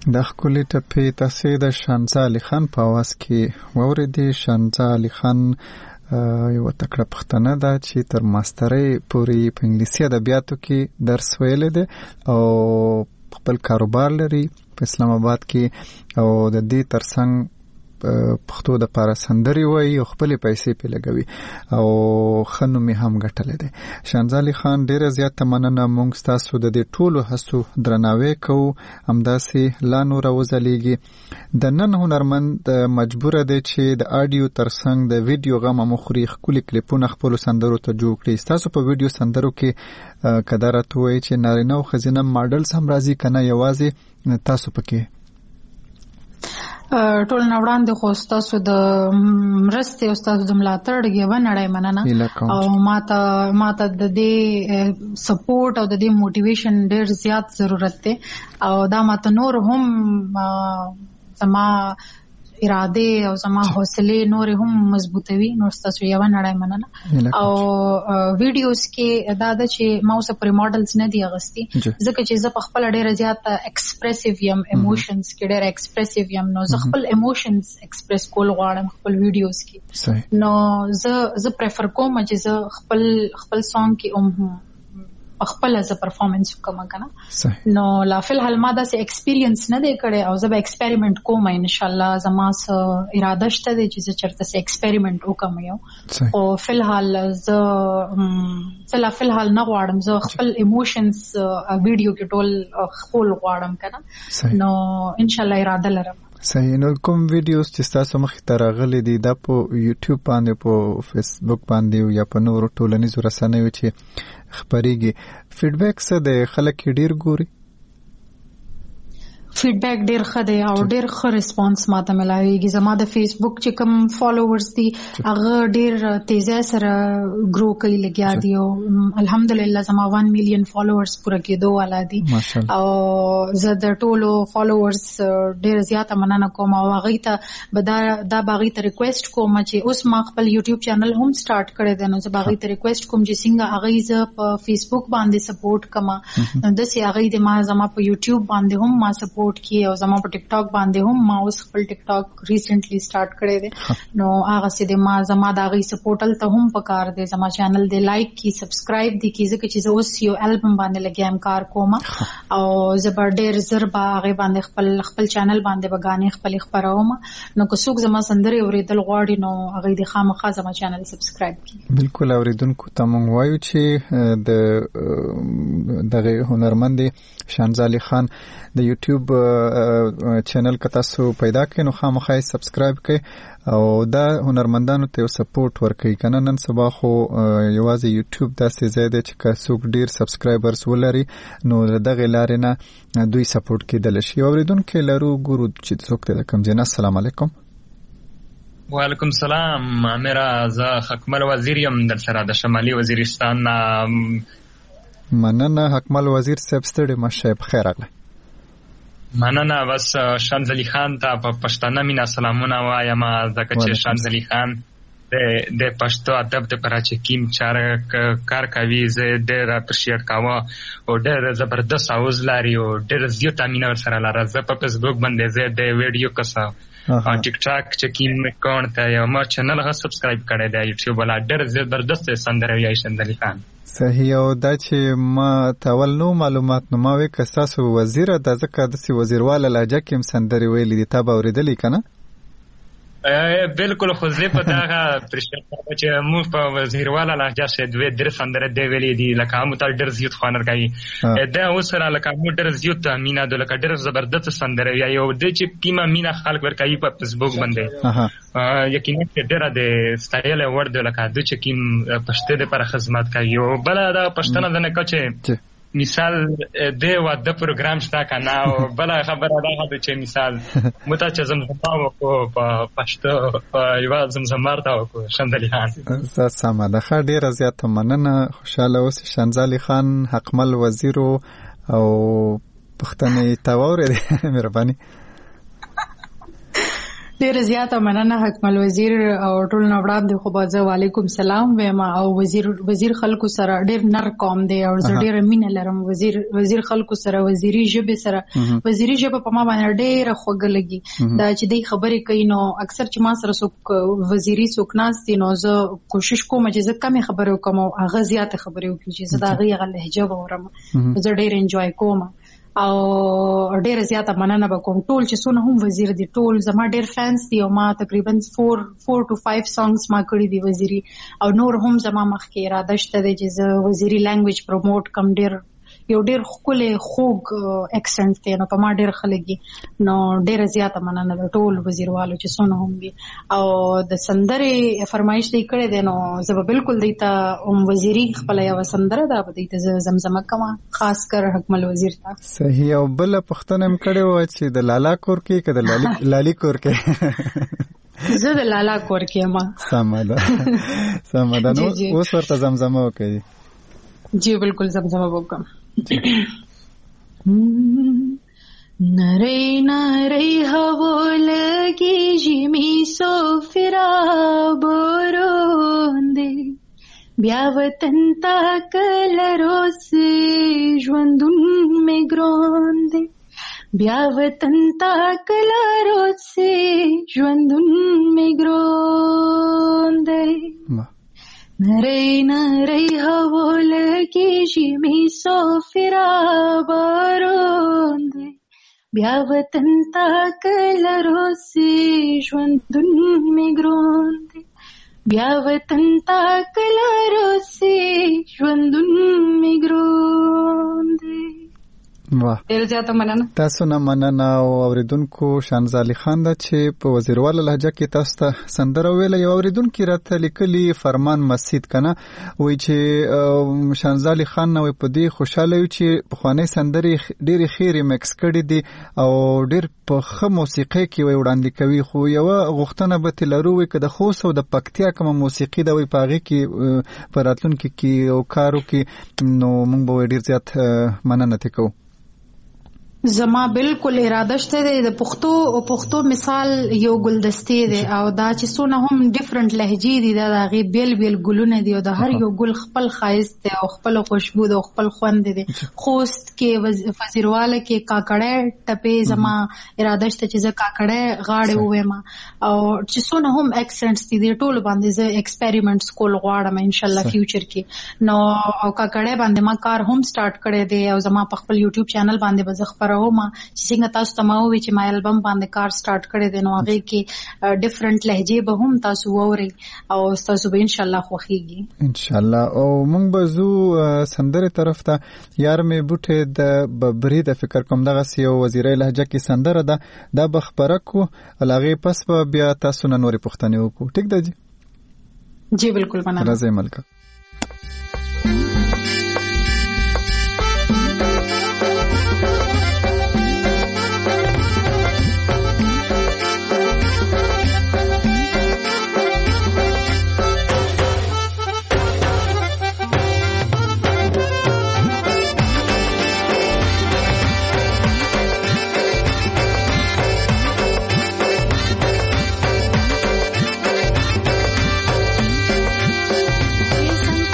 د خپل ټپې تاسو د شانزا علي خان په आवाज کې ووریدي. شانزا علي خان یو تکړه پښتنه ده چې تر ماسترۍ پورې په انګلیسي ادبیاتو کې درس ویلی دی او خپل کاروبار لري په اسلام آباد کې او د دې ترڅنګ پښتو د پاره سندري وایي او خپل پیسې په لګوي او خنو می هم ګټلې ده. شانزا علي خان ډیره زیاته مننه. مونږ تاسو د دې ټولو هڅو درناوی کوو. همداسې لا نور وزلیږي د نن هنرمند مجبور دی چې د آډیو ترڅنګ د ویډیو غم مخري خپل کلیپونه خپل سندرو ته جوړ کړي. تاسو په ویډیو سندرو کې کدارت وایي چې نارینه او خزینه ماډلز هم راځي کنه یوازې تاسو پکې؟ ټول نوړان د خوستاسو د مرستې او تاسو د ملاتړ کې ونړای مننه او ماته ماته د دې سپورټ او د دې موټیویشن ډیر زیات ضرورت دی او دا ماته نور هم زما اراده او زما حوصله نور هم مضبوطوي. نور تاسو یو نړای مننه او ویډیوز کې دا د چې ما اوس پر ماډلز نه دی اغستی ځکه چې زه په خپل ډیره زیات ایکسپریسیو یم ایموشنز کې ډیره ایکسپریسیو یم نو زه خپل ایموشنز ایکسپریس کول غواړم خپل ویډیوز کې نو زه زه پریفر کوم چې زه خپل خپل سونګ کې هم خپل از پرفارمنس وکم کنه نو لا فل حال ما دا سه ایکسپیرینس نه دی کړی او زه به ایکسپریمنت کوم ان شاء الله. زما سه اراده شته دی چې زه چرته سه ایکسپریمنت وکم یو او فل حال زه زه لا فل حال نه غواړم زه خپل ایموشنز ویډیو کې ټول خپل غواړم کنه نو ان شاء الله اراده لرم. صحیح. نو کوم ویډیوز چې تاسو مخ ته راغلي دي دا په یوټیوب باندې په فیسبوک باندې یا په نورو ټولنیزو رسنیو چې خبريږي فیډبیک څه دی؟ خلک ډیر ګوري؟ فیډبیک ډیر ښه دی او ډیر ښه ریسپانس ماته ملاويږي. زما د فیسبوک چې کوم فالوورز دي هغه ډیر تیزه سره ګرو کوي لګیا دي او الحمدلله زما one million فالوورز پوره کېدو والا دي او زه د ټولو فالوورز ډیر زیاته مننه کوم او هغه ته به دا دا باغی ته ریکوست کوم چې اوس ما خپل یوټیوب چینل هم سٹارټ کړی دی نو زه باغی ته ریکوست کوم چې څنګه هغه زه په فیسبوک باندې سپورټ کما نو د سي هغه د ما زما په یوټیوب باندې هم ما سپورټ کی او زما په ټیک ټاک باندې هم ما اوس خپل ټیک ټاک ریسنټلی سٹارټ کړی دی نو هغه سي د ما زما د غي سپورټل ته هم پکار دی زما چینل دی لایک کی سبسکرایب دی کی ځکه چې اوس یو البم باندې لګیم کار کوم او زبر ډیر زربا هغه باندې خپل خپل چینل باندې بغانې خپل خبروم نو که څوک زما سندري اوریدل غواړي نو هغه د خامخا زما چینل سبسکرایب کی. بالکل اوریدونکو ته مونږ وایو چې د دغه هنرمند شانزا علي خان د یوټیوب چینل که تاسو پیدا کړئ نو خامخا یې سبسکرایب کړئ او دا هنرمندانو ته سپورټ ورکړي کنه. نن سبا خو یوازې یوټیوب داسې ځای دی چې که څوک ډیر سبسکرایبرز ولري نو دغه لارې نه دوی سپورټ کېدل شي. اوریدونکو لرو ګورو چې څوک د کوم ځای. السلام علیکم. وعلیکم السلام. میرا زه حکمل وزیر یم در سره د شمالي وزیرستان. مننه حکمل وزیر صاحب ستړي مشه په خیر راغله. مننه. بس شانزا علي خان ته په پښتانه مینا سلامونه وایم ځکه چې شانزا علي خان د د پښتو ادب د پراچ کیم چار کار کوي زه ډېر اپریشیټ کوم او ډېر زبردست اوز لري او ډېر زیات امینه ور سره لاره. زه په فیسبوک باندې زه د ویډیو کسا او ټیک ټاک چې کیم اکاونټ ته یو ما چینل غو سبسکرایب کړی دی یوټیوب ولا ډېر زبردست سندره ویای شانزا علي خان. صحیح. او دا چې ما تاول نو معلومات نو ما وې کساسو وزیر د ځکه د سی وزیرواله لهجه کې سندري ویلې دي تابه اوریدلې کنه؟ بالکل خو زه په دغه پرشته چې مو په وزیرواله لهجه شه دوی در سندره دی ویلې دي لکه مو تل ډېر زیات خوانر کوي دا اوس سره لکه مو ډېر زیات مینا د لکه ډېر زبردست سندره یو د چې کیما مینا خلک ور کوي په فیسبوک باندې یقینا ډېر د ستایل ورډ لکه د چې کیم پښته د پر خدمت کوي او بل دا پښتنه د نه کچه مثال د واده پروګرام شته کنه او بل خبره ده چې مثال مته چې زمزمه وکړو په پښتو په یو زمزمه راته وکړو شانزا علي خان. زه سمه ده ښه ډیره زیاته مننه. خوشاله اوسې شانزا علي خان حکمل وزیر او پښتنې تاوره مهرباني. ډیر زیاته مننه حکمل وزیر او ټول نو وړاندې خو به زه وعلیکم سلام وایم او وزیر وزیر خلکو سره ډیر نر قوم دی او زه ډیر مینه لرم وزیر وزیر خلکو سره وزیری ژبه سره وزیری ژبه په ما باندې ډیر خوږه لګي دا چې دی خبرې کوي نو اکثر چې ما سره څوک وزیری څوک ناست نو زه کوشش کوم چې زه کم خبرې وکم او هغه زیاته خبرې وکړي چې زه دا غي غل لهجه وورم زه ډیر انجوای کوم او ډیر زیاته مننه وکوم ټول چې څونه هم وزیر دي ټول زما ډیر فانس دي او ما تقریبا four four to five songs ما کړی دي وزیری او نور هم زما مخکې اراده شته چې زه وزیری لانګویج پروموټ کم ډیر یو ډیر خپل خوږ اکسنټ دی نو په ما ډیر خلګي نو ډیر زیاته مننه د ټول وزیروالو چې څونه هم دي او د سندرې فرمایش دی کړی دی نو زه به بالکل دیتا ام وزیری خپل یو سندره دا به دیتا زمزمه کما خاص کر حکمل وزیر تا صحیح او بل پښتنه هم کړی و چې د لالا کور کې که د لالی لالی کور کې زه د لالا کور کې ما سمه سمه نو اوس ورته زمزمه وکړي جی بالکل زمزمه وکم نری نری هوا لگی جمی سوفرا بورونده بیا وطن تا کلرو سے ژوندون می ګرونده بیا وطن تا کلرو سے ژوندون می ګرونده نری نری هوا لگی جمی سوفرا بارونده بیا وطن تا کلرو سی ژوندون می ګرونده بیا وطن تا کلرو سی ژوندون می ګرونده واه ډیر زیاته مننه تاسو نه مننه او اوریدونکو شانزالي خان دا چې په وزیرواله لهجه کې تاسو ته سندره ویله یو اوریدونکو راته لیکلي فرمان مسجد کنه وای چې شانزالي خان نو په دې خوشاله یو چې په خوانې سندرې ډېری خیره مکس کړي دي او ډېر په خه موسیقي کې وي وړاندې کوي خو یو غوښتنه به تلرو وي که د خوست او د پکتیا کوم موسیقي دا وي پاغي کې پراتلونکو کې او کارو کې نو موږ به ډېر زیات مننه تکو زما بالکل اراده شته د پښتو او پښتو مثال یو ګلدستي دی او دا چې څونه هم ډیفرنٹ لهجې دي دا غي بیل بیل ګلونه دي او د هر یو ګل خپل خایست دی او خپل خوشبو او خپل خوند دي خوست کې وزیرواله کې کاکړې ټپې زما اراده شته چې زه کاکړې غاړې ووم او چې څونه هم اکسنټس دي ټول باندې زه ایکسپریمنټس کول غواړم ان شاء الله فیوچر کې نو او کاکړې باندې ما کار هم سٹارټ کړی دی او زما په خپل یوټیوب چینل باندې به زه خبر او ما چې څنګه تاسو ته ما وی چې ما البم باندې کار سٹارټ کړی دی نو هغه کې ډیفرنٹ لهجې به هم تاسو ووري او تاسو به ان شاء الله خوخيږي ان شاء الله او موږ به زو سندره طرف ته یار مې بوټه د ببري د فکر کوم دغه سیو وزیرای لهجه کې سندره ده د بخبره کو لغه پس به بیا تاسو نه نوري پښتنه وکړو ټیک ده جی جی بالکل مننه راځي ملک ये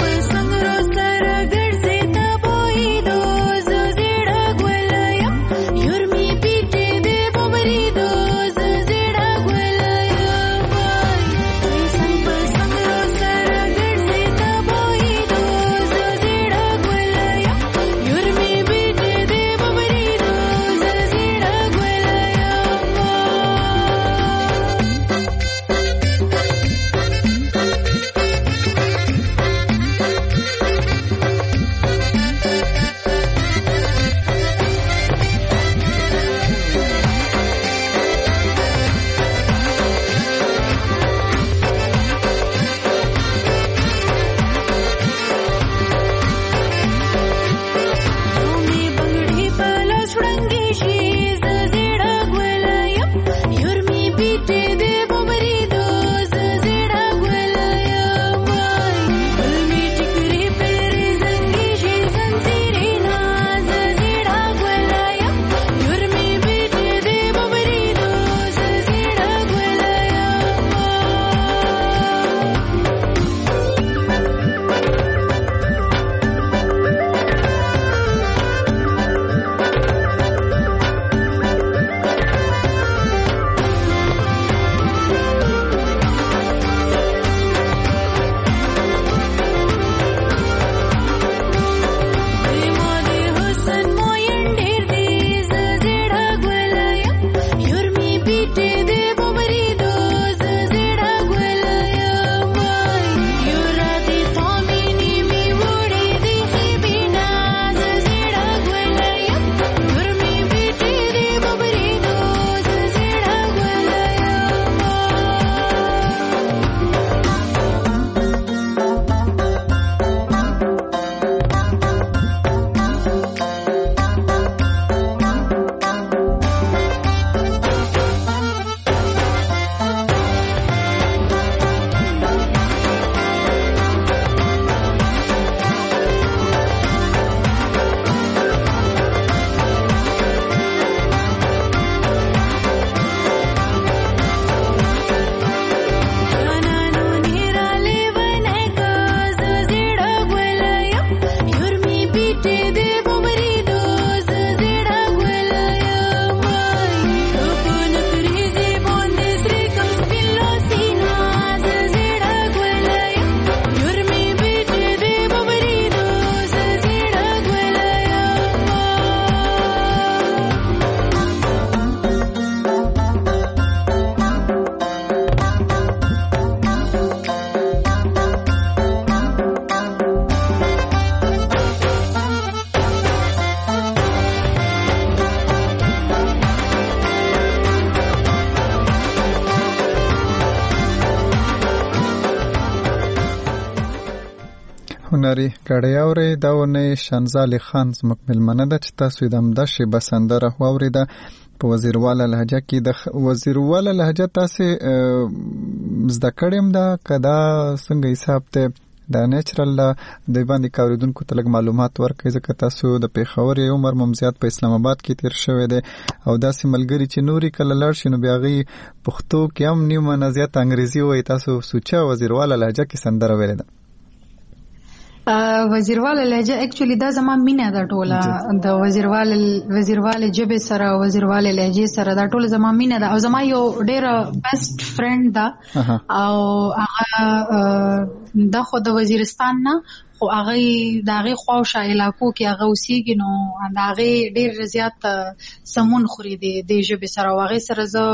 هنري کړي اوري دا ونه شنزال خان زموږ ملمنه ده چې تاسو د همدا شی بسندره واوریده په وزیرواله لهجه کې د وزیرواله لهجه تاسو زده کړم دا کدا څنګه حساب ته دا نیچرل د باندې کاریدونکو ته لږ معلومات ورکړي ځکه تاسو د پیښور یو عمر ممزیات په اسلام آباد کې تیر شوی دی او داسې ملګری چې نوري کله لاړ شي نو بیا غي پښتو کې هم نیمه نزیات انګریزي وای تاسو سوچا وزیرواله لهجه کې سندره ویل ده وزیرواله لهجه اکچولی دا زما مینه ده ټوله د وزیرواله وزیرواله جبه سره وزیرواله لهجه سره دا ټوله زما مینه ده او زما یو ډیر بیسټ فرند ده او هغه د خو د وزیرستان نه خو هغه د هغه خواوشه علاقو کې هغه اوسېږي نو د هغه ډیر زیات سمون خوري دی د ژبې سره هغه سره زه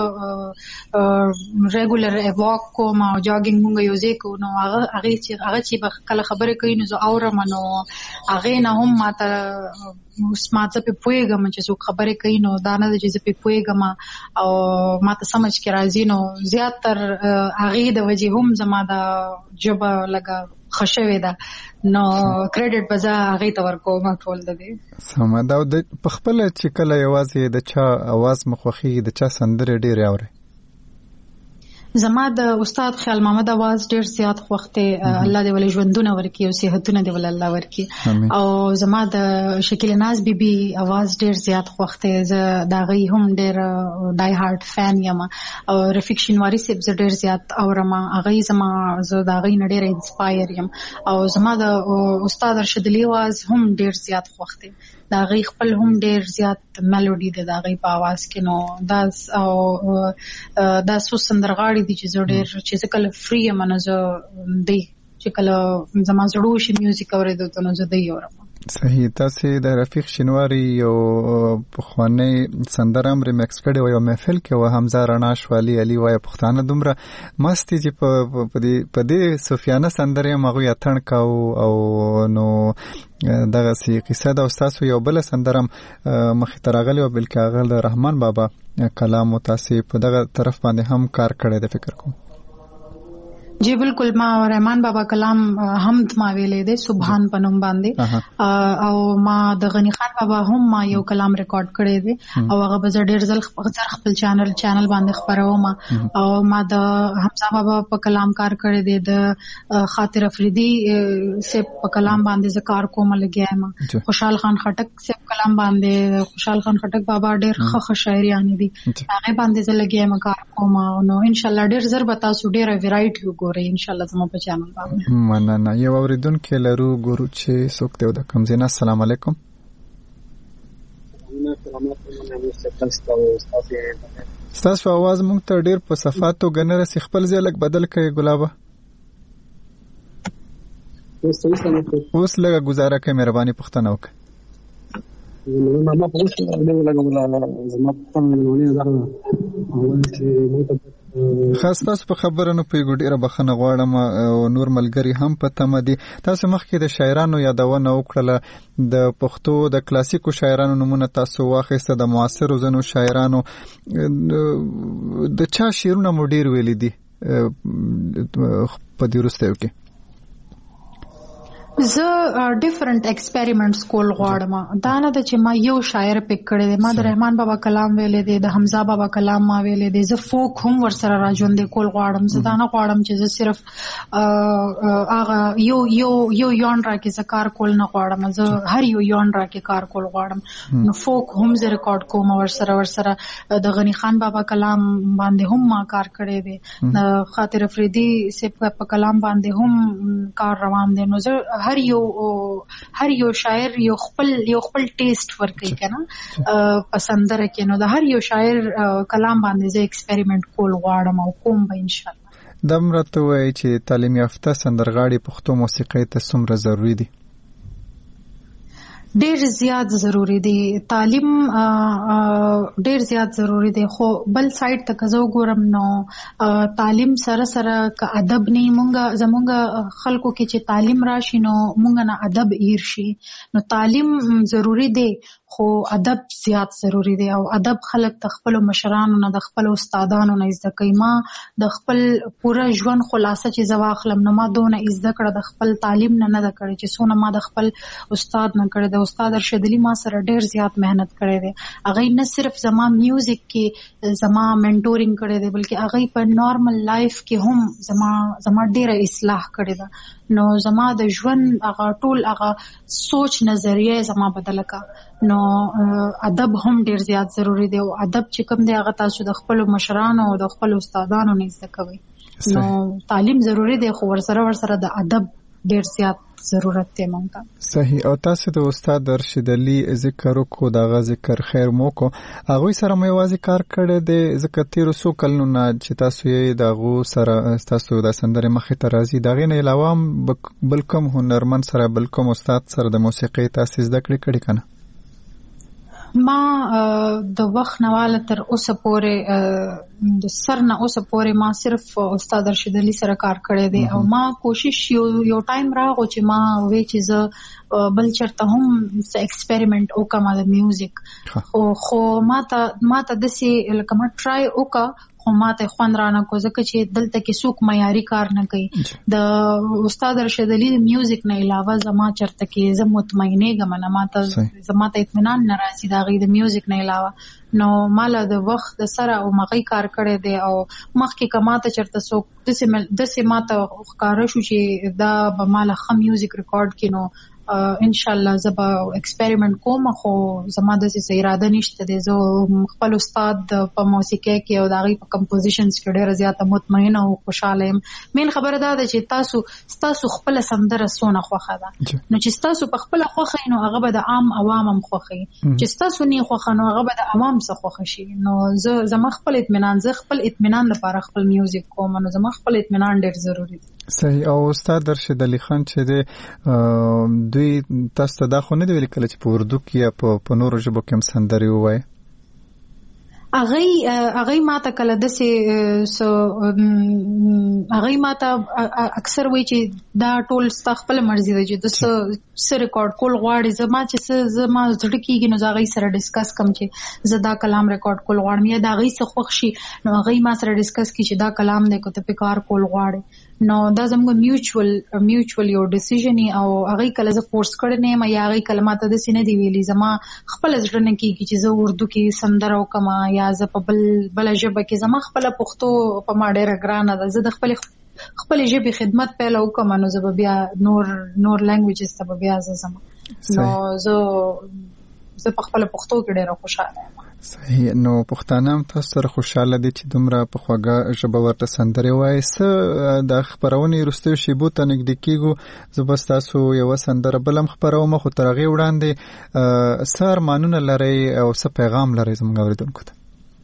ریګولر واک کوم او جاګینګ مونږ یو ځای کوو نو هغه هغه چې هغه چې کله خبرې کوي نو زه اورم نو هغه نه هم ماته اوس ماته په پوهېږم چې څوک خبرې کوي نو دا نه چې زه په پوهېږم او ماته سمجھ کې راځي نو زیاتر هغه د وجې هم زما د ژبه لګه خوشوي ده نو کریډټ بزا هغه ته ورکوم ټول ده سم دا د خپل چې کله یوازې د چا आवाज مخوخي د چا سندره ډیر اوري زما د استاد خیال محمد आवाज ډیر زیات خوخته الله دې ولې ژوندونه ورکي او صحتونه دې ول الله ورکي او زما د شکیل ناز بیبي आवाज ډیر زیات خوخته زه دا غي هم ډیر ډای هارت فین یم او رفیق شینواری سیب زه ډیر زیات اورم هغه زما زه دا غي ډیر انسپایر یم او زما د استاد ارشد علی आवाज هم ډیر زیات خوخته دا غي خپل هم ډیر زیات میلوډي ده دا غي په आवाज کې نو دا او دا سو سندرغاړي دي چې زه ډیر چې کله فری یم نو زه دی چې کله زما زړه شي میوزیک اورېدو ته نو زه دی اورم صحیح تاسو د رفیق شینواری یو پخوانی سندرم ریمیکس کړي و یو محفل کې و حمزه رڼا شوالی علي وای پښتانه دومره مستي چې په دې په دې صوفیانه سندره مغوی اتن کاو او نو دغه سی قصه د استاد یو بل سندرم مخ ترغلی او بلکې غل رحمان بابا کلام متاسف په دغه طرف باندې هم کار کړی د فکر کوم جی بالکل ما رحمان بابا کلام حمد ما ویلې ده سبحان پنوم باندې او ما د غنی خان بابا هم ما یو کلام ریکارډ کړی دی او هغه به ډیر ځل خپل چینل چینل باندې خبروم او ما د حمزه بابا په کلام کار کړی دی د خاطر افریدی سے په کلام باندې ذکر کوم لګیایم خوشحال خان خټک سے کلام باندې خوشحال خان خټک بابا ډیر ښه شاعریان دي هغه باندې زه لګیایم کار کوم نو ان شاء الله ډیر زر بتا سو ډیر ویرایټي ګورې ان شاء الله زموږ په چینل باندې مننه یو اوریدونکو لرو ګورو چې څوک دی د کوم ځای السلام علیکم ستاسو आवाज مونږ ته ډیر په صفاتو غنره سی خپل ځای لک بدل کړي ګلابه اوس لږه گزاره کوي مهرباني پښتنه وکړه نو ما په اوس لږه ولا زما په نوونه دا اول چې موږ خاص تاسو په خبرونو په ګډیره بخنه غواړم او نور ملګری هم په تمه دي تاسو مخکې د شاعرانو یادونه وکړه د پښتو د کلاسیکو شاعرانو نمونه تاسو واخیسته د معاصر زنو شاعرانو د چا شعرونه مو ډیر ویل دي په دې وروسته کې زه ډیفرنٹ ایکسپریمنټس کول غواړم دا نه د چې ما یو شاعر پک کړی دی ما د رحمان بابا کلام ویلې دی د حمزه بابا کلام ما ویلې دی زه فوک هم ورسره راځوندې کول غواړم زه دا نه غواړم چې زه صرف هغه یو یو یو یونډرا کې ذکر کول نه غواړم زه هر یو یونډرا کې کار کول غواړم نو فوک هم زه ریکارډ کوم ورسره ورسره د غنی خان بابا کلام باندې هم ما کار کړی دی د خاطر افریدی سپ په کلام باندې هم کار روان دی نو زه هر یو هر یو شاعر یو خپل یو خپل ټیسټ ورکوي کنه پسندره کې نو د هر یو شاعر کلام باندې زه ایکسپریمنټ کول غواړم او کوم به ان شاء الله د مرته وای چې تعلیم یافته سندرغاړي پښتو موسیقۍ ته څومره ضروری دي ډیر زیات ضروری دی. تعلیم ډیر زیات ضروری دی. خو بل سایډ ته که زه وګورم نو تعلیم سره سره که ادب نه مونږه زمونږ خلکو کې چې تعلیم راشي نو مونږ نه ادب ایر شي. نو تعلیم ضروری دی خو ادب زیات ضروری دی او ادب خلک د خپل مشرانو نه د خپل استادانو نه زده کوي. ما د خپل پوره ژوند خلاصه چې زه واخلم نو ما دونه زده کړه د خپل تعلیم نه نه ده کړې چې څونه ما د خپل استاد نه کړې. د استاد ارشد علي ما سره ډیر زیات مهنت کړی دی. هغه نه صرف زما میوزیک کې زما منټورینګ کړی دی بلکې هغه په نارمل لایف کې هم زما زما ډیره اصلاح کړې ده. نو زما د ژوند هغه ټول هغه سوچ نظریه زما بدل کا. نو ادب هم ډیر زیات ضروری دی او ادب چې کوم دی هغه تاسو د خپل مشرانو او د خپل استادانو نه زده کوئ. نو تعلیم ضروری دی خو ورسره ورسره د ادب ډیر زیات ضرورت دی مونږ ته. صحیح. او تاسو د استاد ارشد علي ذکر کو دغه ذکر خیر مو کو هغه سره مې واځي کار کړی دی ځکه تیر سو کلونو نه چې تاسو یې دغه سره تاسو د سندره مخې ته راځي دغه نه علاوه بل کوم هنرمن سره بل کوم استاد سره د موسیقي تاسو زده کړی کړی کنه؟ ما د وخت نواله تر اوسه پورې د سر نه اوسه پورې ما صرف استاد ارشد علي سره کار کړی دی او ما کوشش یو یو ټایم راغو چې ما وې چې زه بل چرته هم څه ایکسپریمنٹ وکم د میوزیک خو خو ما ته ما ته داسې لکه ما ټرای وکړه خو ما ته خوند رانه کو ځکه چې دلته کې څوک معیاري کار نه کوي. د استاد ارشد علي میوزیک نه علاوه زما چرته کې زه مطمئنېږم نه ما ته زما ته اطمینان نه راځي د هغې د میوزیک نه علاوه. نو ماله د وخت د سره او مغی کار کړی دی او مخکې که ما ته چرته څوک داسې ما ته ښکاره شو چې دا به ماله ښه میوزیک ریکارډ کړي نو ان شاء الله زه به ایکسپریمنٹ کوم خو زما داسې اراده نشته دی. زه خپل استاد په موسیقۍ کې او د هغې په کمپوزیشنز کې ډېره زیاته مطمئنه او خوشحاله یم. مین خبره دا ده چې تاسو ستاسو خپله سندره څونه خوښه ده نو چې ستاسو په خپله خوښه وي نو هغه به د عام عوام هم خوښه وي. چې ستاسو نه خوښه نو هغه به د عوام څخه خوښه شي. نو زه زما خپل اطمینان زه خپل اطمینان لپاره خپل میوزیک کوم نو زما خپل اطمینان ډېر ضروري دی. صحیح. او استاد ارشد علي خان چې دی دوی تاسو ته دا خو نه دی ویل کله چې په اردو کې یا په نورو ژبو کې هم سندرې ووایي؟ هغه هغه ماته کله داسې سو هغه ماته اکثر وایي چې دا ټول ستا خپل مرزي ده چې د څه ریکارډ کول غواړي. زما چې زما زړه کېږي نو زه هغې سره ډسکس کوم چې زه دا کلام ریکارډ کول غواړم یا د هغې څه خوښ شي نو هغې ما سره ډسکس کړي چې دا کلام دی که ته پې کار کول غواړې. نو دا زموږ میوچول میوچول یو ډیسیژن او هغې کله زه فورس کړی نه یم یا هغې کله ما ته داسې نه دي ویلي. زما خپله زړه نه کېږي چې زه اردو کې سندره وکړم یا زه په بل بله ژبه کې. زما خپله پښتو په ما ډېره ګرانه ده. زه د خپلې خپلې ژبې خدمت پیله وکړم نو زه به بیا نور نور لینګویجز ته به بیا زه ځم. نو زه زه په خپله پښتو کې ډېره خوشحاله یم. صحیح. نو پښتانه هم تاسو سره خوشحاله دي چې دومره په خوږه ژبه ورته سندرې وایي. څه د خپرونې وروستیو شیبو ته نږدې کېږو زه به ستاسو یوه سندره بل هم خپروم خو تر هغې وړاندې څه ارمانونه لرئ او څه پیغام لرئ زموږ اورېدونکو ته؟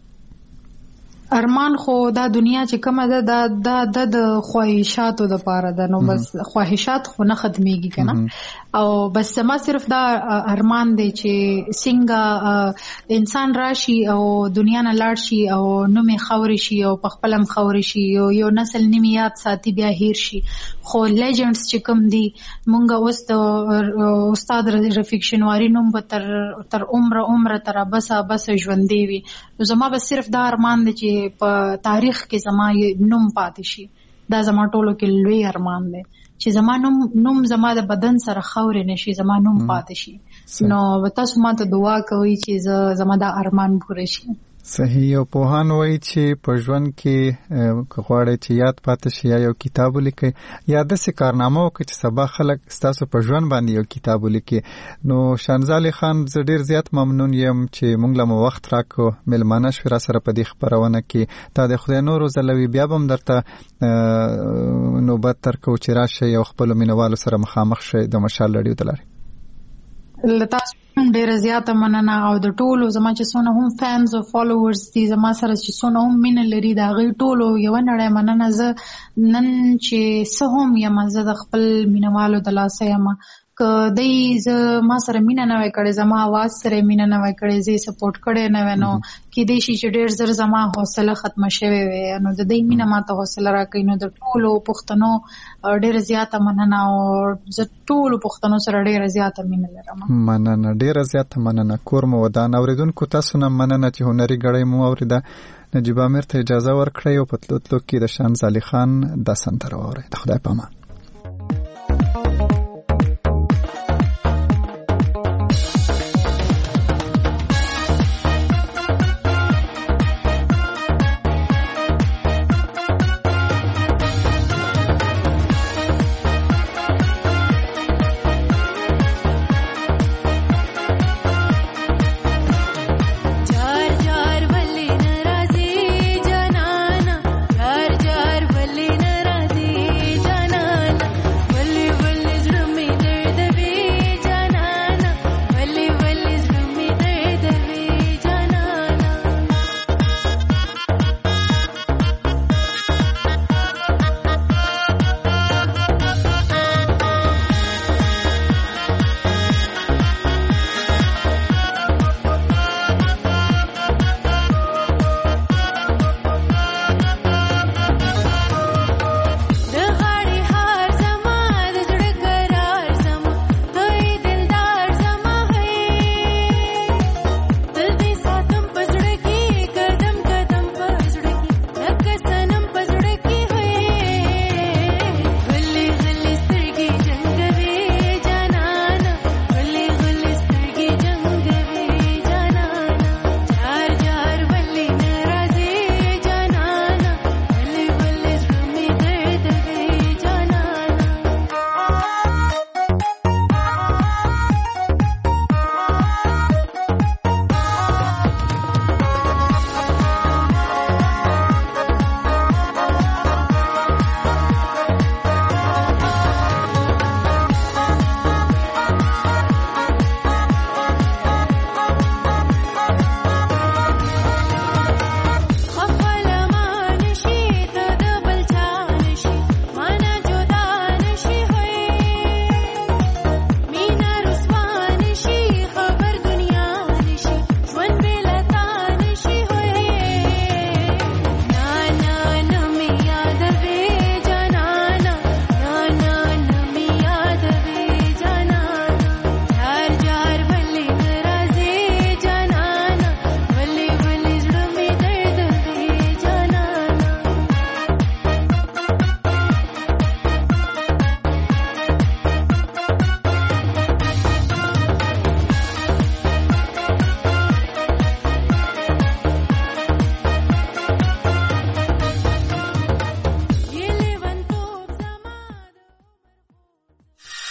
ارمان خو دا دنیا چې کومه ده دا دا د د خواهشاتو دپاره ده نو بس خواهشات خو نه ختمیږي که نه او بس ما صرف دا ارمان دی چې څنګه انسان راشي او دنیا نه لاړ شي او نوم یې خاورې شي او په خپله هم خاورې شي یو یو نسل نیم یاد ساتي بیا هیر شي. خو لیجنډس چې کوم دي مونږ اوس د استاد رفیق شینواري نوم به تر تر عمره عمره تر بسه بسه ژوندی وي. نو زما به صرف دا ارمان دی چې په تاریخ کې زما نوم پاتې شي. دا زما ټولو کې لوی ارمان دی چې زما نوم نوم زما د بدن سره خاورې نشي زما نوم پاتې شي. نو تاسو ما ته دعا کوئ چې زما دا ارمان پوره شي. صحیح. او پوهان وایي چې په ژوند کې که غواړئ چې یاد پاتې شي یا یو کتاب ولیکئ یا داسې کارنامه وکړئ چې سبا خلک ستاسو په ژوند باندې یو کتاب ولیکي. نو شانزالي خان زه ډېر زیات ممنون یم چې موږ له مو وخت راکړو میلمانه شوې را سره په دې خپرونه کې. تا د خدای نور وځلوي بیا به هم درته نوبت درکوو چې راشئ او خپلو مینوالو سره مخامخ شئ د مشال رادیو د لارې. له تاسو ډیره زیاته مننه او د ټولو زما چې څونه هم فینز او فالوورز دي زما سره چې څونه هم مینه لري د هغوی ټولو یوه نړۍ مننه. زه نن چې څه هم یم زه د خپل مینهوالو د لاسه یم که دی زه ما سره مینه نه وای کړې زما اواز سره مینه نه وای کړې زه یې سپورټ کړی نه وای نو کیدای شي چې ډېر زر زما حوصله ختمه شوې وي نو د دې مینه ماته حوصله راکوي. نو د ټولو پښتنو ډېره زیاته مننه او زه ټولو پښتنو سره ډېره زیاته مینه لرم. مننه ډېره زیاته مننه. کور مو ودان. اورېدونکو تاسو نه مننه چې هنري ګړی مو اورېده. نجیب امیر ته اجازه ورکړئ او په تلو تلو کې د شان زالی خان دا سندره واورئ. د خدای په امان.